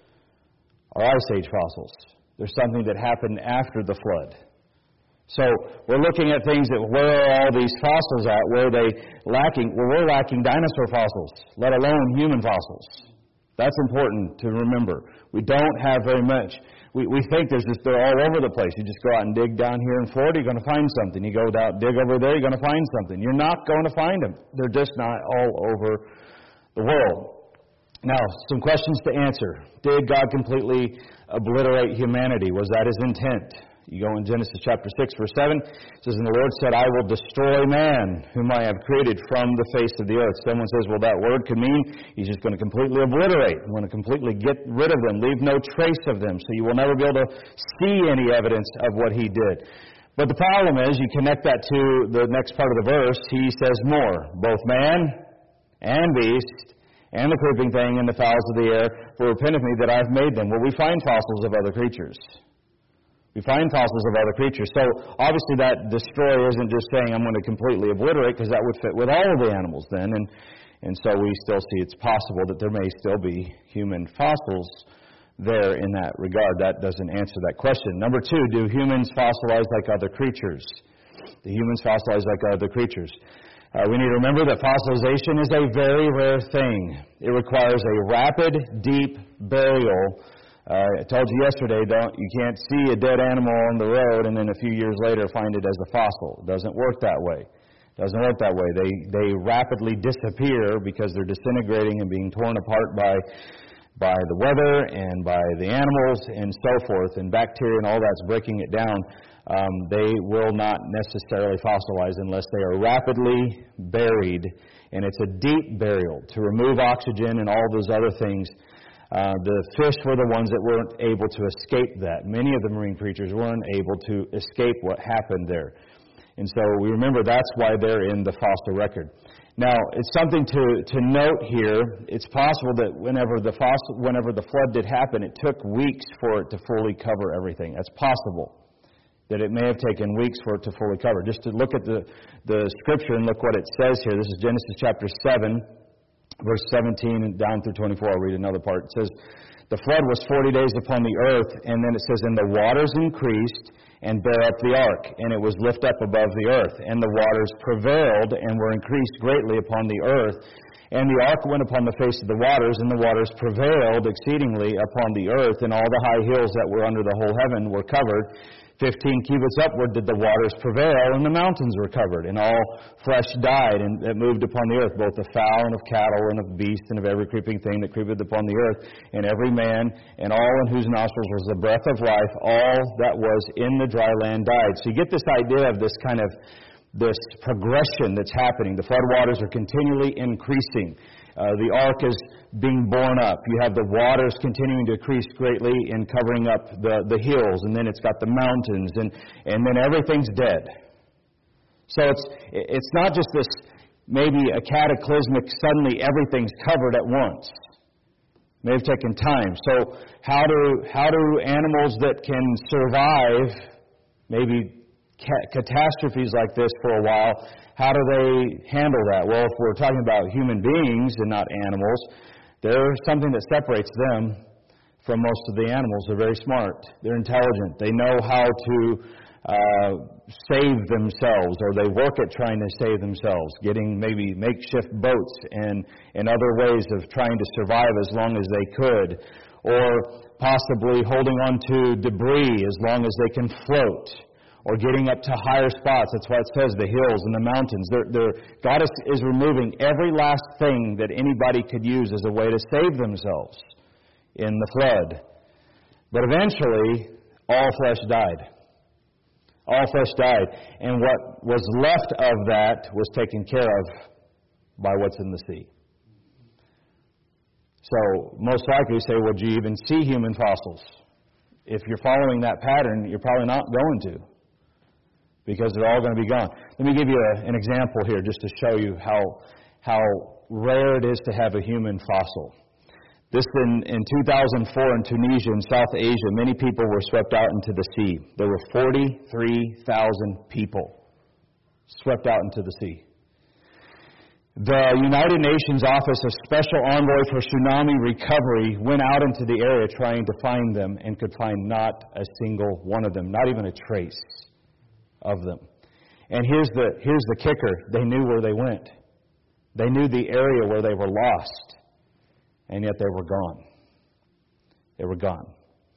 are Ice Age fossils. There's something that happened after the flood. So we're looking at things that, where are all these fossils at? Where are they lacking? Well, we're lacking dinosaur fossils, let alone human fossils. That's important to remember. We don't have very much. We, we think there's just, they're all over the place. You just go out and dig down here in Florida, you're going to find something. You go out, dig over there, you're going to find something. You're not going to find them. They're just not all over the world. Now, some questions to answer. Did God completely obliterate humanity? Was that His intent? You go in Genesis chapter six, verse seven. It says, "And the Lord said, I will destroy man, whom I have created from the face of the earth." Someone says, well, that word could mean He's just going to completely obliterate. I'm going to completely get rid of them, leave no trace of them. So you will never be able to see any evidence of what He did. But the problem is, you connect that to the next part of the verse. He says more. Both man and beast and the creeping thing and the fowls of the air, for repent of me that I have made them. Well, we find fossils of other creatures. We find fossils of other creatures. So obviously that destroy isn't just saying I'm going to completely obliterate, because that would fit with all of the animals then. And and so we still see it's possible that there may still be human fossils there in that regard. That doesn't answer that question. Number two, do humans fossilize like other creatures? Do humans fossilize like other creatures? Uh, we need to remember that fossilization is a very rare thing. It requires a rapid, deep burial. Uh, I told you yesterday, don't you can't see a dead animal on the road and then a few years later find it as a fossil. It doesn't work that way. It doesn't work that way. They they rapidly disappear because they're disintegrating and being torn apart by by the weather and by the animals and so forth, and bacteria and all that's breaking it down. Um, they will not necessarily fossilize unless they are rapidly buried, and it's a deep burial to remove oxygen and all those other things. Uh, the fish were the ones that weren't able to escape that. Many of the marine creatures weren't able to escape what happened there. And so we remember that's why they're in the fossil record. Now, it's something to, to note here. It's possible that whenever the fossil, whenever the flood did happen, it took weeks for it to fully cover everything. That's possible. That it may have taken weeks for it to fully cover. Just to look at the, the scripture and look what it says here. This is Genesis chapter seven, verse seventeen and down through twenty-four. I'll read another part. It says, The flood was forty days upon the earth, and then it says, and the waters increased and bare up the ark, and it was lift up above the earth. And the waters prevailed and were increased greatly upon the earth. And the ark went upon the face of the waters, and the waters prevailed exceedingly upon the earth, and all the high hills that were under the whole heaven were covered. Fifteen cubits upward did the waters prevail, and the mountains were covered, and all flesh died, and it moved upon the earth, both of fowl and of cattle and of beast and of every creeping thing that creepeth upon the earth, and every man and all in whose nostrils was the breath of life, all that was in the dry land died. So you get this idea of this kind of this progression that's happening. The flood waters are continually increasing. Uh, the ark is being borne up. You have the waters continuing to increase greatly and covering up the, the hills, and then it's got the mountains, and, and then everything's dead. So it's it's not just this maybe a cataclysmic, suddenly everything's covered at once. It may have taken time. So how do how do animals that can survive maybe ca- catastrophes like this for a while, how do they handle that? Well, if we're talking about human beings and not animals, there's something that separates them from most of the animals. They're very smart. They're intelligent. They know how to uh, save themselves, or they work at trying to save themselves, getting maybe makeshift boats and, and other ways of trying to survive as long as they could, or possibly holding on to debris as long as they can float, or getting up to higher spots. That's why it says the hills and the mountains. They're, they're, God is, is removing every last thing that anybody could use as a way to save themselves in the flood. But eventually, all flesh died. All flesh died. And what was left of that was taken care of by what's in the sea. So, most likely you say, well, do you even see human fossils? If you're following that pattern, you're probably not going to, because they're all going to be gone. Let me give you a, an example here just to show you how how rare it is to have a human fossil. This in, in two thousand four in Tunisia in South Asia, many people were swept out into the sea. There were forty-three thousand people swept out into the sea. The United Nations Office of Special Envoy for Tsunami Recovery went out into the area trying to find them and could find not a single one of them, not even a trace of them. And here's the here's the kicker. They knew where they went. They knew the area where they were lost. And yet they were gone. They were gone.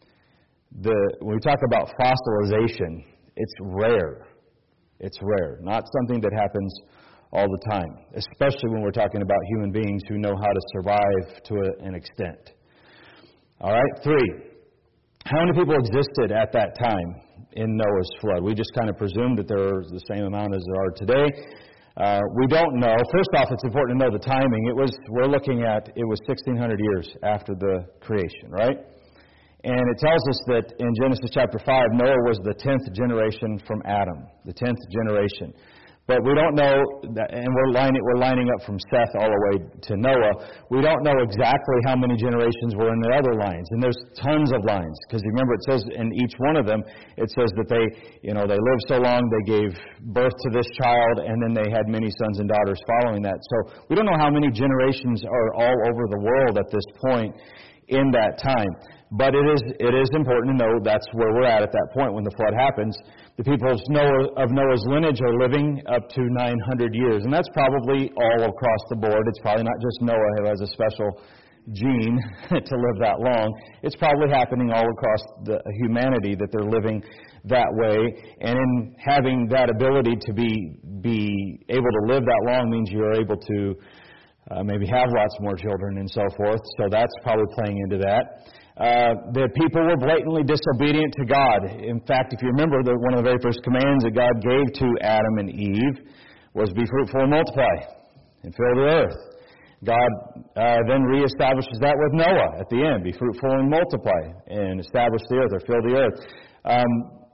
The when we talk about fossilization, it's rare. It's rare. Not something that happens all the time, especially when we're talking about human beings who know how to survive to a, an extent. All right, three. How many people existed at that time in Noah's flood? We just kind of presume that there are the same amount as there are today. Uh, we don't know. First off, it's important to know the timing. It was we're looking at it was sixteen hundred years after the creation, right? And it tells us that in Genesis chapter five, Noah was the tenth generation from Adam, the tenth generation. But we don't know, that, and we're lining, we're lining up from Seth all the way to Noah. We don't know exactly how many generations were in the other lines. And there's tons of lines. Because remember, it says in each one of them, it says that they, you know, they lived so long, they gave birth to this child, and then they had many sons and daughters following that. So we don't know how many generations are all over the world at this point in that time. But it is it is important to know that's where we're at at that point when the flood happens. The people of, Noah, of Noah's lineage are living up to nine hundred years. And that's probably all across the board. It's probably not just Noah who has a special gene to live that long. It's probably happening all across the humanity that they're living that way. And in having that ability to be, be able to live that long means you're able to uh, maybe have lots more children and so forth. So that's probably playing into that. Uh, the people were blatantly disobedient to God. In fact, if you remember, the, one of the very first commands that God gave to Adam and Eve was be fruitful and multiply and fill the earth. God uh, then reestablishes that with Noah at the end. Be fruitful and multiply and establish the earth or fill the earth. Um,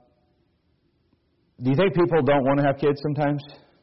do you think people don't want to have kids sometimes?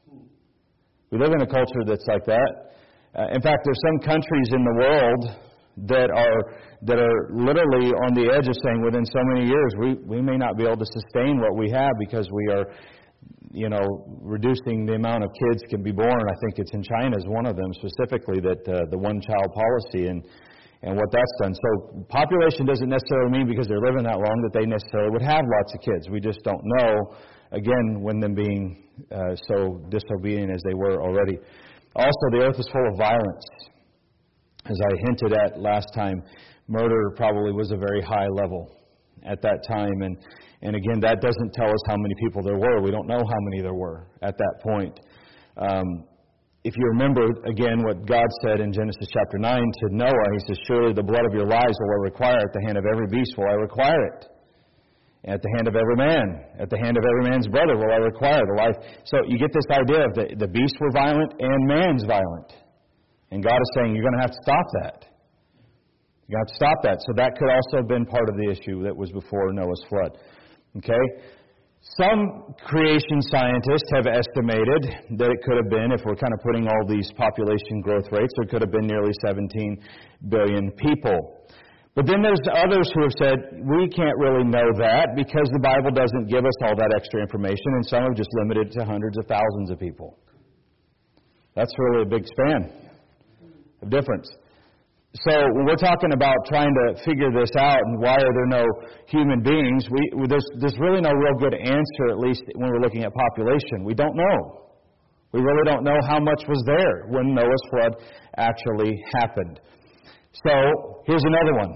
We live in a culture that's like that. Uh, in fact, there's some countries in the world that are that are literally on the edge of saying within so many years we, we may not be able to sustain what we have because we are, you know, reducing the amount of kids can be born. I think it's in China is one of them specifically that uh, the one-child policy, and and what that's done. So population doesn't necessarily mean because they're living that long that they necessarily would have lots of kids. We just don't know, again, when them being uh, so disobedient as they were already. Also, the earth is full of violence. As I hinted at last time, murder probably was a very high level at that time. And, and again, that doesn't tell us how many people there were. We don't know how many there were at that point. Um, if you remember, again, what God said in Genesis chapter nine to Noah, He says, surely the blood of your lives will I require, at the hand of every beast will I require it. At the hand of every man, at the hand of every man's brother will I require the life. So you get this idea of the, the beasts were violent and man's violent. And God is saying, you're going to have to stop that. You have to stop that. So that could also have been part of the issue that was before Noah's flood. Okay? Some creation scientists have estimated that it could have been, if we're kind of putting all these population growth rates, there could have been nearly seventeen billion people. But then there's others who have said, we can't really know that because the Bible doesn't give us all that extra information, and some have just limited it to hundreds of thousands of people. That's really a big span of difference. So when we're talking about trying to figure this out and why are there no human beings, we, there's, there's really no real good answer, at least when we're looking at population. We don't know. We really don't know how much was there when Noah's flood actually happened. So here's another one.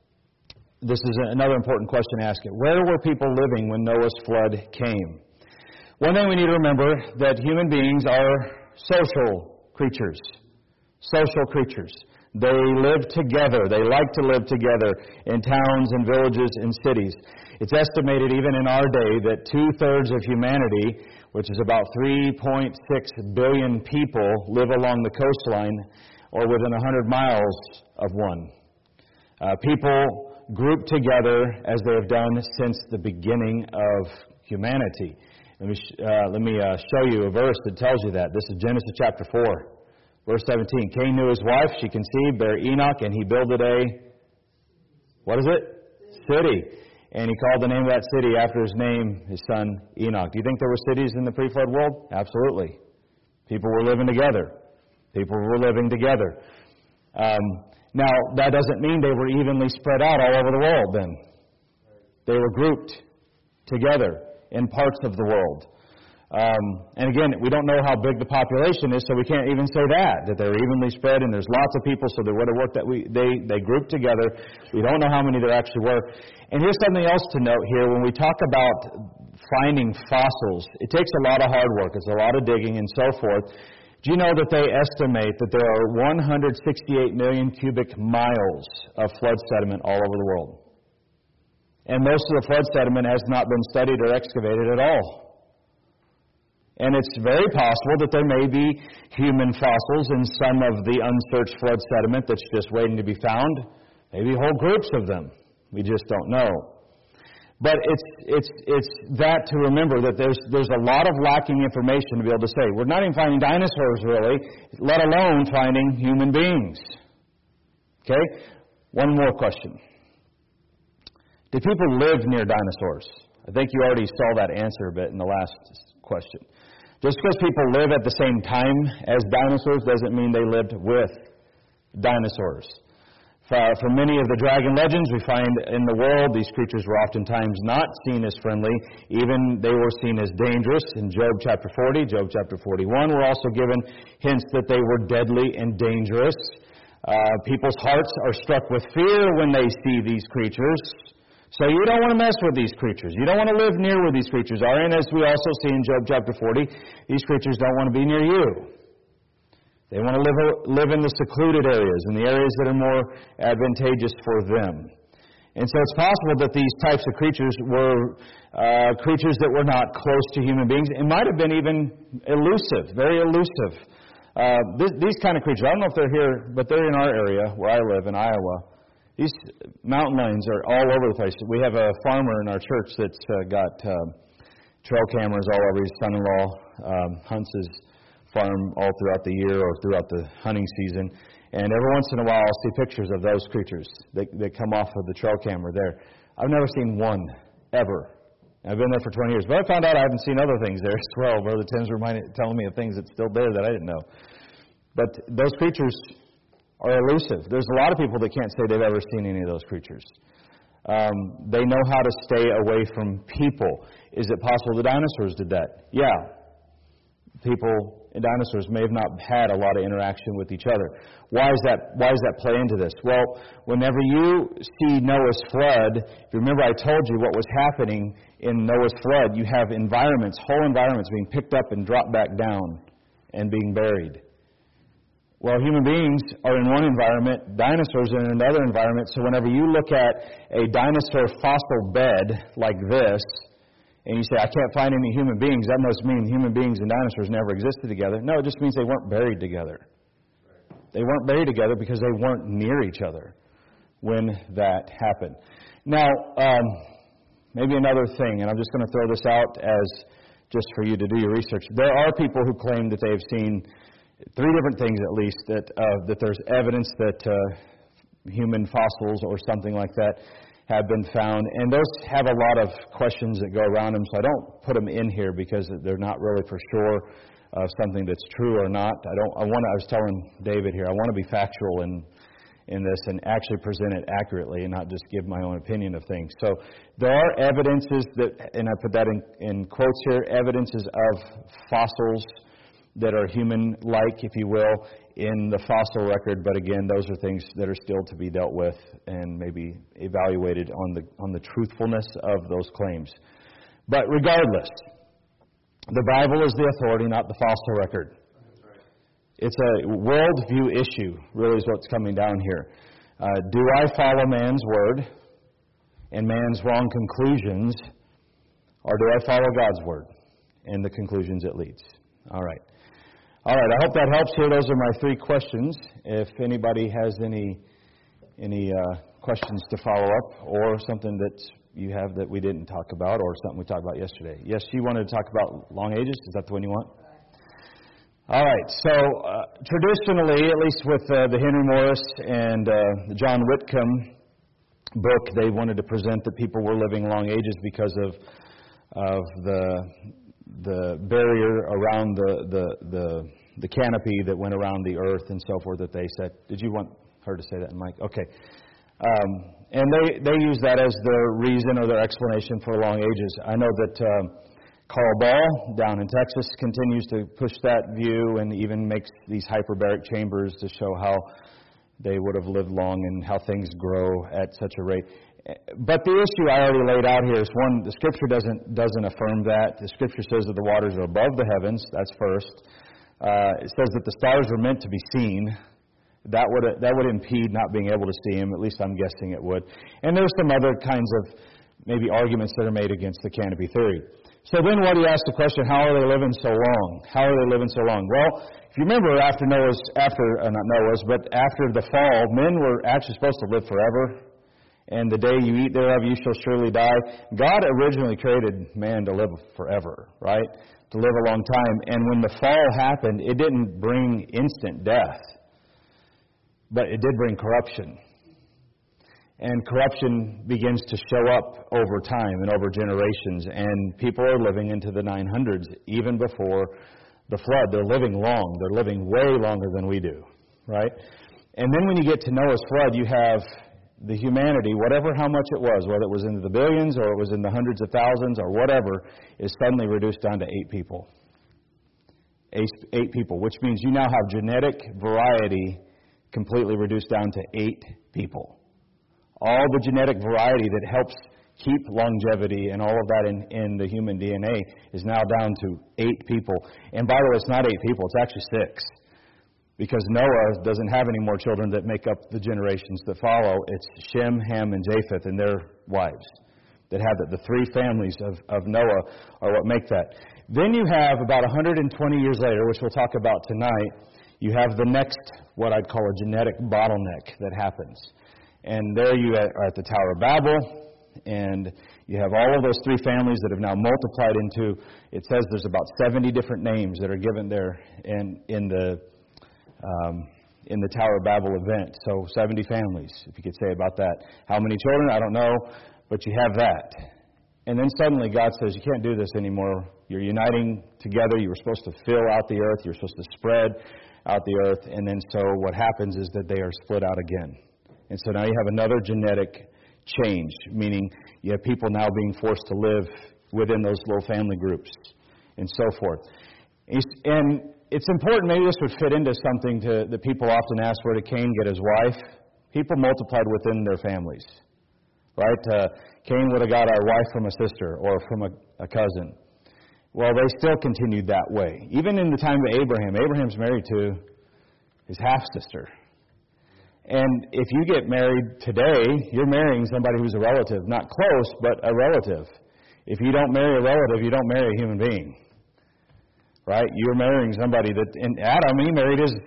This is another important question to ask. Where were people living when Noah's flood came? One thing we need to remember, that human beings are social creatures. Social creatures. They live together. They like to live together in towns and villages and cities. It's estimated even in our day that two-thirds of humanity, which is about three point six billion people, live along the coastline or within one hundred miles of one. Uh, people group together as they have done since the beginning of humanity. Let me, uh, let me uh, show you a verse that tells you that. This is Genesis chapter four, verse seventeen. Cain knew his wife, she conceived, bare Enoch, and he builded a, what is it? City. And he called the name of that city after his name, his son Enoch. Do you think there were cities in the pre-flood world? Absolutely. People were living together. People were living together. Um, now, that doesn't mean they were evenly spread out all over the world then. They were grouped together in parts of the world. Um, and again, we don't know how big the population is, so we can't even say that, that they're evenly spread and there's lots of people, so there would have worked that we, they, they grouped together. We don't know how many there actually were. And here's something else to note here. When we talk about finding fossils, it takes a lot of hard work. It's a lot of digging and so forth. Do you know that they estimate that there are one hundred sixty-eight million cubic miles of flood sediment all over the world? And most of the flood sediment has not been studied or excavated at all. And it's very possible that there may be human fossils in some of the unsearched flood sediment that's just waiting to be found. Maybe whole groups of them. We just don't know. But it's it's it's that to remember that there's there's a lot of lacking information to be able to say. We're not even finding dinosaurs really, let alone finding human beings. Okay? One more question. Did people live near dinosaurs? I think you already saw that answer a bit in the last question. Just because people live at the same time as dinosaurs doesn't mean they lived with dinosaurs. For, for many of the dragon legends we find in the world, these creatures were oftentimes not seen as friendly. Even they were seen as dangerous. In Job chapter forty, Job chapter forty-one, we're also given hints that they were deadly and dangerous. Uh, people's hearts are struck with fear when they see these creatures. So you don't want to mess with these creatures. You don't want to live near where these creatures are. And as we also see in Job chapter forty, these creatures don't want to be near you. They want to live, live in the secluded areas, in the areas that are more advantageous for them. And so it's possible that these types of creatures were uh, creatures that were not close to human beings. It might have been even elusive, very elusive. Uh, this, these kind of creatures, I don't know if they're here, but they're in our area where I live, in Iowa. These mountain lions are all over the place. We have a farmer in our church that's uh, got uh, trail cameras all over. His son-in-law um, hunts his farm all throughout the year or throughout the hunting season. And every once in a while I'll see pictures of those creatures that, that come off of the trail camera there. I've never seen one, ever. I've been there for twenty years. But I found out I haven't seen other things there as well. Brother Tim's reminded, telling me of things that's still there that I didn't know. But those creatures are elusive. There's a lot of people that can't say they've ever seen any of those creatures. Um, they know how to stay away from people. Is it possible the dinosaurs did that? Yeah. People and dinosaurs may have not had a lot of interaction with each other. Why is that? Why does that play into this? Well, whenever you see Noah's flood, if you remember I told you what was happening in Noah's flood, you have environments, whole environments being picked up and dropped back down and being buried. Well, human beings are in one environment, dinosaurs are in another environment, so whenever you look at a dinosaur fossil bed like this, and you say, I can't find any human beings, that must mean human beings and dinosaurs never existed together. No, it just means they weren't buried together. They weren't buried together because they weren't near each other when that happened. Now, um, maybe another thing, and I'm just going to throw this out as just for you to do your research. There are people who claim that they've seen three different things at least, that uh, that there's evidence that uh, human fossils or something like that have been found, and those have a lot of questions that go around them, so I don't put them in here because they're not really for sure of something that's true or not. I don't. I want. I was telling David here, I want to be factual in in this and actually present it accurately and not just give my own opinion of things. So there are evidences that, and I put that in, in quotes here, evidences of fossils that are human-like, if you will, in the fossil record. But again, those are things that are still to be dealt with and maybe evaluated on the on the truthfulness of those claims. But regardless, the Bible is the authority, not the fossil record. It's a worldview issue, really, is what's coming down here. Uh, do I follow man's word and man's wrong conclusions, or do I follow God's word and the conclusions it leads? All right. All right, I hope that helps here. Those are my three questions. If anybody has any any uh, questions to follow up, or something that you have that we didn't talk about, or something we talked about yesterday. Yes, you wanted to talk about long ages? Is that the one you want? All right, so uh, traditionally, at least with uh, the Henry Morris and uh, the John Whitcomb book, they wanted to present that people were living long ages because of of the the barrier around the, the the the canopy that went around the earth and so forth that they said. Did you want her to say that, Mike? Okay. Um, and they, they use that as their reason or their explanation for long ages. I know that um, Carl Ball down in Texas continues to push that view and even makes these hyperbaric chambers to show how they would have lived long and how things grow at such a rate. But the issue I already laid out here is, one, the Scripture doesn't doesn't affirm that. The Scripture says that the waters are above the heavens. That's first. Uh, it says that the stars were meant to be seen. That would that would impede not being able to see them. At least I'm guessing it would. And there's some other kinds of maybe arguments that are made against the canopy theory. So then what do you ask the question, how are they living so long? How are they living so long? Well, if you remember after Noah's, after, uh, not Noah's, but after the fall, men were actually supposed to live forever. And the day you eat thereof, you shall surely die. God originally created man to live forever, right? To live a long time. And when the fall happened, it didn't bring instant death, but it did bring corruption. And corruption begins to show up over time and over generations. And people are living into the nine hundreds even before the flood. They're living long. They're living way longer than we do, right? And then when you get to Noah's flood, you have the humanity, whatever how much it was, whether it was into the billions or it was in the hundreds of thousands or whatever, is suddenly reduced down to eight people. Eight, eight people, which means you now have genetic variety completely reduced down to eight people. All the genetic variety that helps keep longevity and all of that in, in the human D N A is now down to eight people. And by the way, it's not eight people, it's actually six. Because Noah doesn't have any more children that make up the generations that follow. It's Shem, Ham, and Japheth and their wives that have it. The three families of, of Noah are what make that. Then you have about one hundred twenty years later, which we'll talk about tonight, you have the next, what I'd call a genetic bottleneck that happens. And there you are at the Tower of Babel, and you have all of those three families that have now multiplied into, it says there's about seventy different names that are given there in, in the um, in the Tower of Babel event. So seventy families, if you could say about that. How many children? I don't know, but you have that. And then suddenly God says, you can't do this anymore. You're uniting together. You were supposed to fill out the earth. You were supposed to spread out the earth. And then so what happens is that they are split out again. And so now you have another genetic change, meaning you have people now being forced to live within those little family groups and so forth. And it's important, maybe this would fit into something to, that people often ask, where did Cain get his wife? People multiplied within their families. Right? Uh, Cain would have got a wife from a sister or from a, a cousin. Well, they still continued that way. Even in the time of Abraham, Abraham's married to his half-sister. And if you get married today, you're marrying somebody who's a relative. Not close, but a relative. If you don't marry a relative, you don't marry a human being. Right? You're marrying somebody that, and Adam, he married his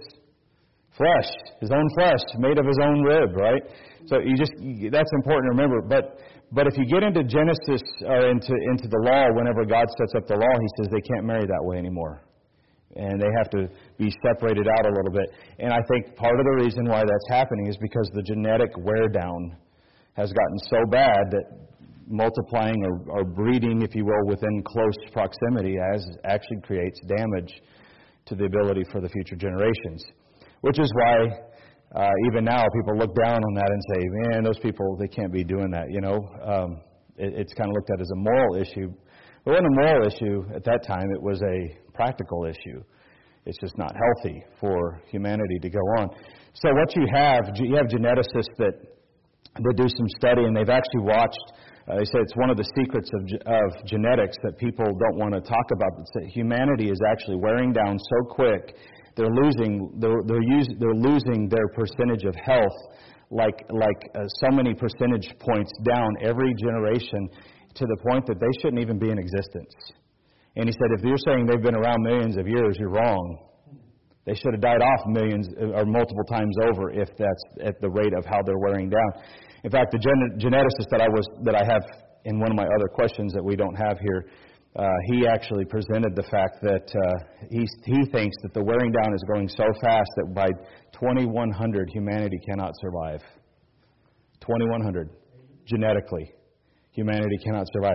flesh, his own flesh, made of his own rib, right? So you just, that's important to remember. But but if you get into Genesis or into into the law, whenever God sets up the law, He says they can't marry that way anymore, and they have to be separated out a little bit. And I think part of the reason why that's happening is because the genetic wear down has gotten so bad that multiplying or, or breeding, if you will, within close proximity as actually creates damage to the ability for the future generations. Which is why uh, even now people look down on that and say, man, those people, they can't be doing that, you know. Um, it, it's kind of looked at as a moral issue. It wasn't a moral issue at that time. It was a practical issue. It's just not healthy for humanity to go on. So what you have, you have geneticists that, that do some study, and they've actually watched, uh, they say it's one of the secrets of, of genetics that people don't want to talk about. It's that humanity is actually wearing down so quick. They're losing. They're they're, use, they're losing their percentage of health, like like uh, so many percentage points down every generation, to the point that they shouldn't even be in existence. And he said, if you're saying they've been around millions of years, you're wrong. They should have died off millions or multiple times over if that's at the rate of how they're wearing down. In fact, the gen- geneticist that I was that I have in one of my other questions that we don't have here. Uh, he actually presented the fact that uh, he, he thinks that the wearing down is going so fast that by twenty-one hundred humanity cannot survive. twenty-one hundred, genetically, humanity cannot survive.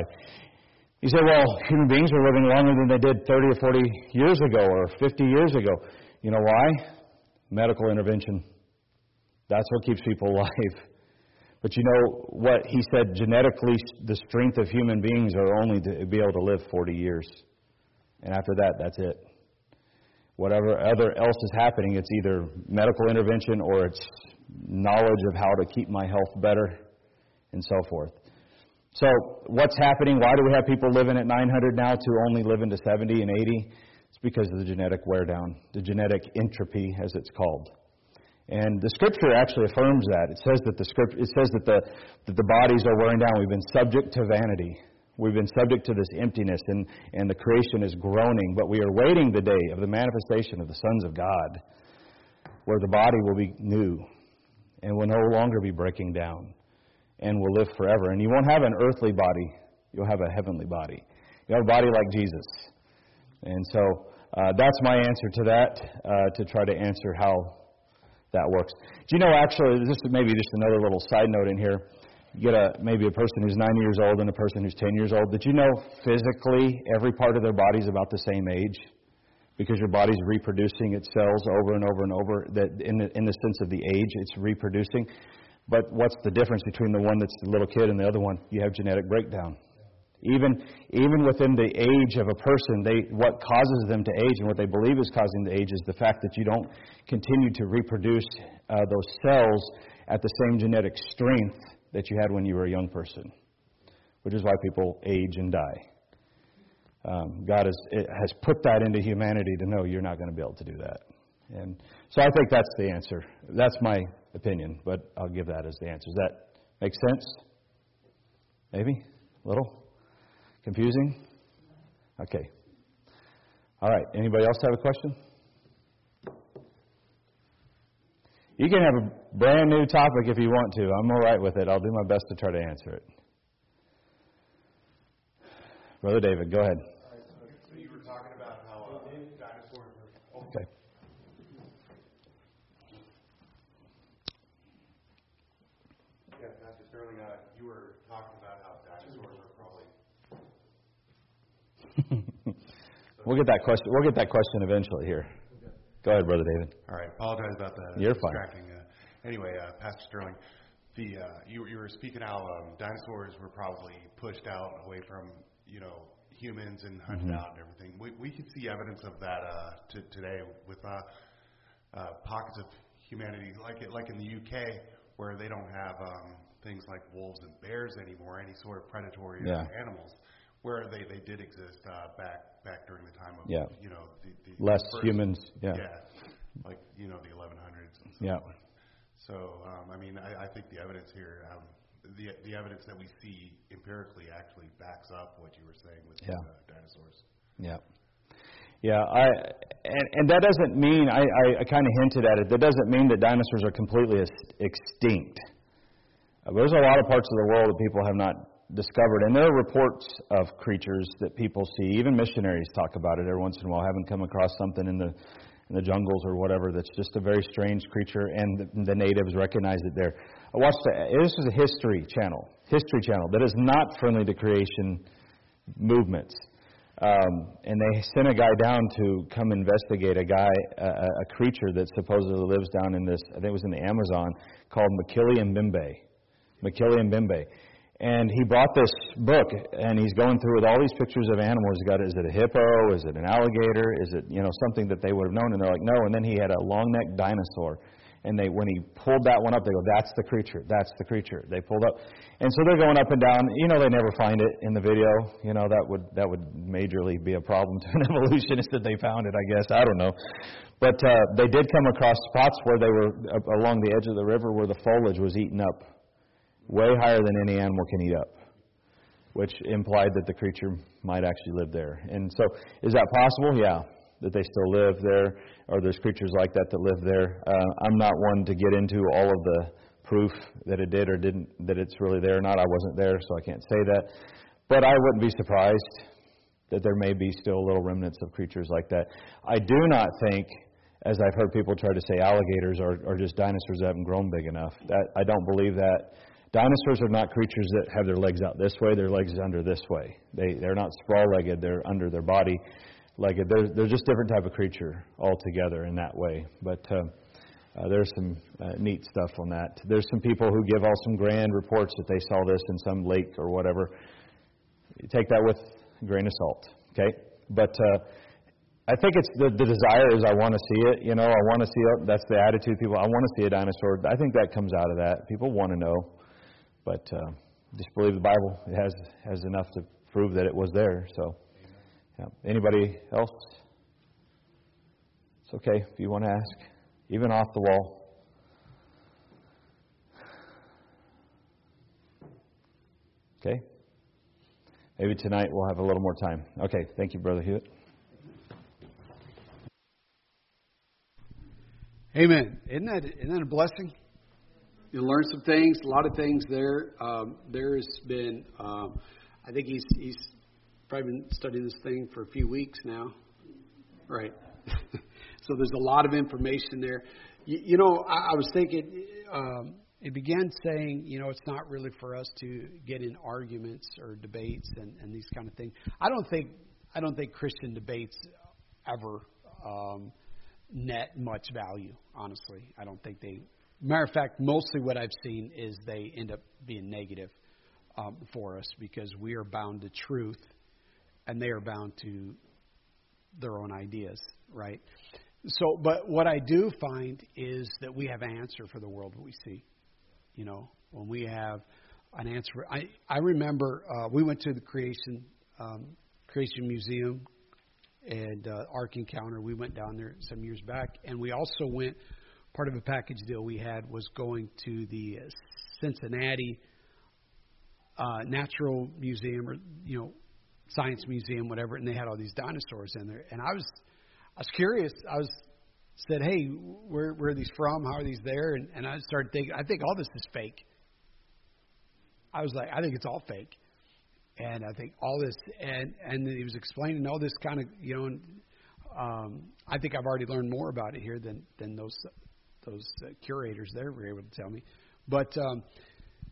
He said, well, human beings are living longer than they did thirty or forty years ago or fifty years ago. You know why? Medical intervention. That's what keeps people alive. But you know what he said, genetically, the strength of human beings are only to be able to live forty years. And after that, that's it. Whatever other else is happening, it's either medical intervention or it's knowledge of how to keep my health better and so forth. So what's happening? Why do we have people living at nine hundred now to only living to seventy and eighty? It's because of the genetic wear down, the genetic entropy, as it's called. And the Scripture actually affirms that. It says that the script, it says that the that the bodies are wearing down. We've been subject to vanity. We've been subject to this emptiness, and, and the creation is groaning. But we are waiting the day of the manifestation of the sons of God, where the body will be new and will no longer be breaking down and will live forever. And you won't have an earthly body. You'll have a heavenly body. You'll have a body like Jesus. And so uh, that's my answer to that, uh, to try to answer how that works. Do you know, actually, this is maybe just another little side note in here. You get a maybe a person who's nine years old and a person who's ten years old. Did you know physically every part of their body is about the same age? Because your body's reproducing its cells over and over and over. That in the, in the sense of the age, it's reproducing. But what's the difference between the one that's the little kid and the other one? You have genetic breakdown. Even even within the age of a person, they what causes them to age and what they believe is causing the age is the fact that you don't continue to reproduce uh, those cells at the same genetic strength that you had when you were a young person, which is why people age and die. Um, God has it has put that into humanity to know you're not going to be able to do that. And so I think that's the answer. That's my opinion, but I'll give that as the answer. Does that make sense? Maybe? A little? Confusing? Okay. All right. Anybody else have a question? You can have a brand new topic if you want to. I'm all right with it. I'll do my best to try to answer it. Brother David, go ahead. All right, so, so you were talking about how uh, dinosaurs were... Okay. Yeah, Pastor Sterling, uh, you were talking about how dinosaurs are probably we'll get that question. We'll get that question eventually here. Go ahead, Brother David. All right. Apologize about the You're distracting. Uh, anyway, uh, Pastor Sterling, the uh, you, you were speaking how um, dinosaurs were probably pushed out away from you know humans and hunted Mhm. out and everything. We we can see evidence of that uh, t- today with uh, uh, pockets of humanity, like it, like in the U K, where they don't have um, things like wolves and bears anymore, any sort of predatory Yeah. animals, where they, they did exist uh, back back during the time of Yeah. you know the, the Less first, humans. Yeah. yeah, like you know the eleven hundreds and so Yeah. forth. So um, I mean I, I think the evidence here, um, the the evidence that we see empirically actually backs up what you were saying with Yeah. uh, dinosaurs. Yeah. Yeah, I and, and that doesn't mean I, I, I kind of hinted at it. That doesn't mean that dinosaurs are completely ex- extinct. Uh, there's a lot of parts of the world that people have not discovered, and there are reports of creatures that people see. Even missionaries talk about it every once in a while. Having come across something in the in the jungles or whatever that's just a very strange creature, and the, the natives recognize it there. I watched a, this is a history channel, history channel that is not friendly to creation movements. Um, and they sent a guy down to come investigate a guy, a, a creature that supposedly lives down in this, I think it was in the Amazon, called Makili Mbembe. Makili Mbembe. And he brought this book, and he's going through with all these pictures of animals. He's got, is it a hippo? Is it an alligator? Is it, you know, something that they would have known? And they're like, no. And then he had a long-necked dinosaur. And they, when he pulled that one up, they go, that's the creature, that's the creature. They pulled up. And so they're going up and down. You know, they never find it in the video. You know, that would that would majorly be a problem to an evolutionist that they found it, I guess. I don't know. But uh, they did come across spots where they were uh, along the edge of the river where the foliage was eaten up way higher than any animal can eat up, which implied that the creature might actually live there. And so is that possible? Yeah. That they still live there, or there's creatures like that that live there. Uh, I'm not one to get into all of the proof that it did or didn't, that it's really there or not. I wasn't there, so I can't say that. But I wouldn't be surprised that there may be still little remnants of creatures like that. I do not think, as I've heard people try to say, alligators are, are just dinosaurs that haven't grown big enough. That I don't believe that. Dinosaurs are not creatures that have their legs out this way, their legs under this way. They, they're not sprawl-legged, they're under their body. Like they're, they're just different type of creature altogether in that way. But uh, uh, there's some uh, neat stuff on that. There's some people who give all some grand reports that they saw this in some lake or whatever. You take that with a grain of salt, okay? But uh, I think it's the, the desire is I want to see it. You know, I want to see it. That's the attitude people. I want to see a dinosaur. I think that comes out of that. People want to know, but uh, just believe the Bible. It has has enough to prove that it was there. So. Yeah. Anybody else? It's okay if you want to ask, even off the wall. Okay? Maybe tonight we'll have a little more time. Okay, thank you, Brother Hewitt. Amen. Isn't that isn't that a blessing? You learn some things, a lot of things there. Um, there has been, um, I think he's he's. probably been studying this thing for a few weeks now. Right. So there's a lot of information there. You, you know, I, I was thinking, um, it began saying, you know, it's not really for us to get in arguments or debates and, and these kind of things. I don't think I don't think Christian debates ever um, net much value, honestly. I don't think they, matter of fact, mostly what I've seen is they end up being negative um, for us because we are bound to truth. And they are bound to their own ideas, right? So, but what I do find is that we have an answer for the world we see. You know, when we have an answer. I, I remember uh, we went to the Creation um, Creation Museum and uh, Ark Encounter. We went down there some years back. And we also went, part of a package deal we had was going to the Cincinnati uh, Natural Museum, or, you know, Science Museum, whatever, and they had all these dinosaurs in there. And I was, I was curious. I was said, "Hey, where where are these from? How are these there?" And, and I started thinking, I think all this is fake. I was like, I think it's all fake, and I think all this, and and he was explaining all this kind of, you know. And, um, I think I've already learned more about it here than than those those uh, curators there were able to tell me. But um,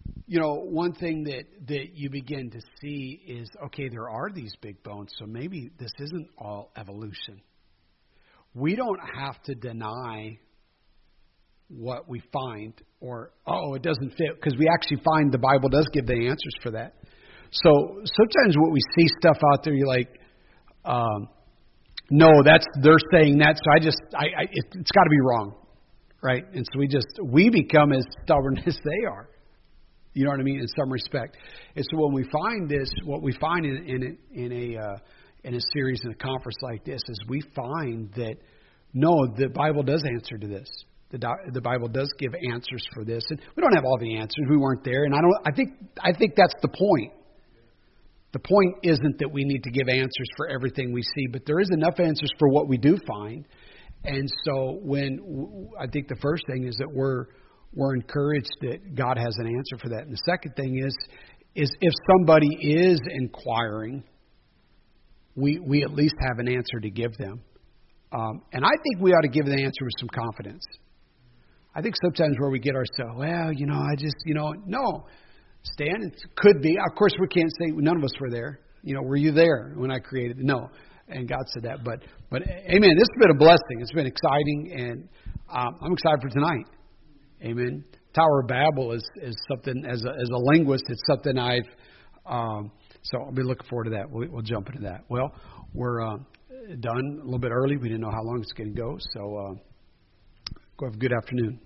you know, one thing that, that you begin to see is, okay, there are these big bones, so maybe this isn't all evolution. We don't have to deny what we find or, oh, it doesn't fit, because we actually find the Bible does give the answers for that. So sometimes what we see stuff out there, you're like, um, no, that's they're saying that, so I just, I, I it, it's got to be wrong, right? And so we just, we become as stubborn as they are. You know what I mean? In some respect. And so when we find this, what we find in in a, in a uh, in a series in a conference like this is we find that no, the Bible does answer to this. The the Bible does give answers for this, and we don't have all the answers. We weren't there, and I don't. I think I think that's the point. The point isn't that we need to give answers for everything we see, but there is enough answers for what we do find. And so when I think the first thing is that we're We're encouraged that God has an answer for that. And the second thing is, is if somebody is inquiring, we we at least have an answer to give them. Um, and I think we ought to give the answer with some confidence. I think sometimes where we get ourselves, well, you know, I just, you know, no. Stan, it could be. Of course, we can't say none of us were there. You know, were you there when I created it? No. And God said that. But, but amen, this has been a blessing. It's been exciting, and um, I'm excited for tonight. Amen. Tower of Babel is, is something, as a, as a linguist, it's something I've, um, so I'll be looking forward to that. We'll, we'll jump into that. Well, we're uh, done a little bit early. We didn't know how long it's going to go. So uh, go have a good afternoon.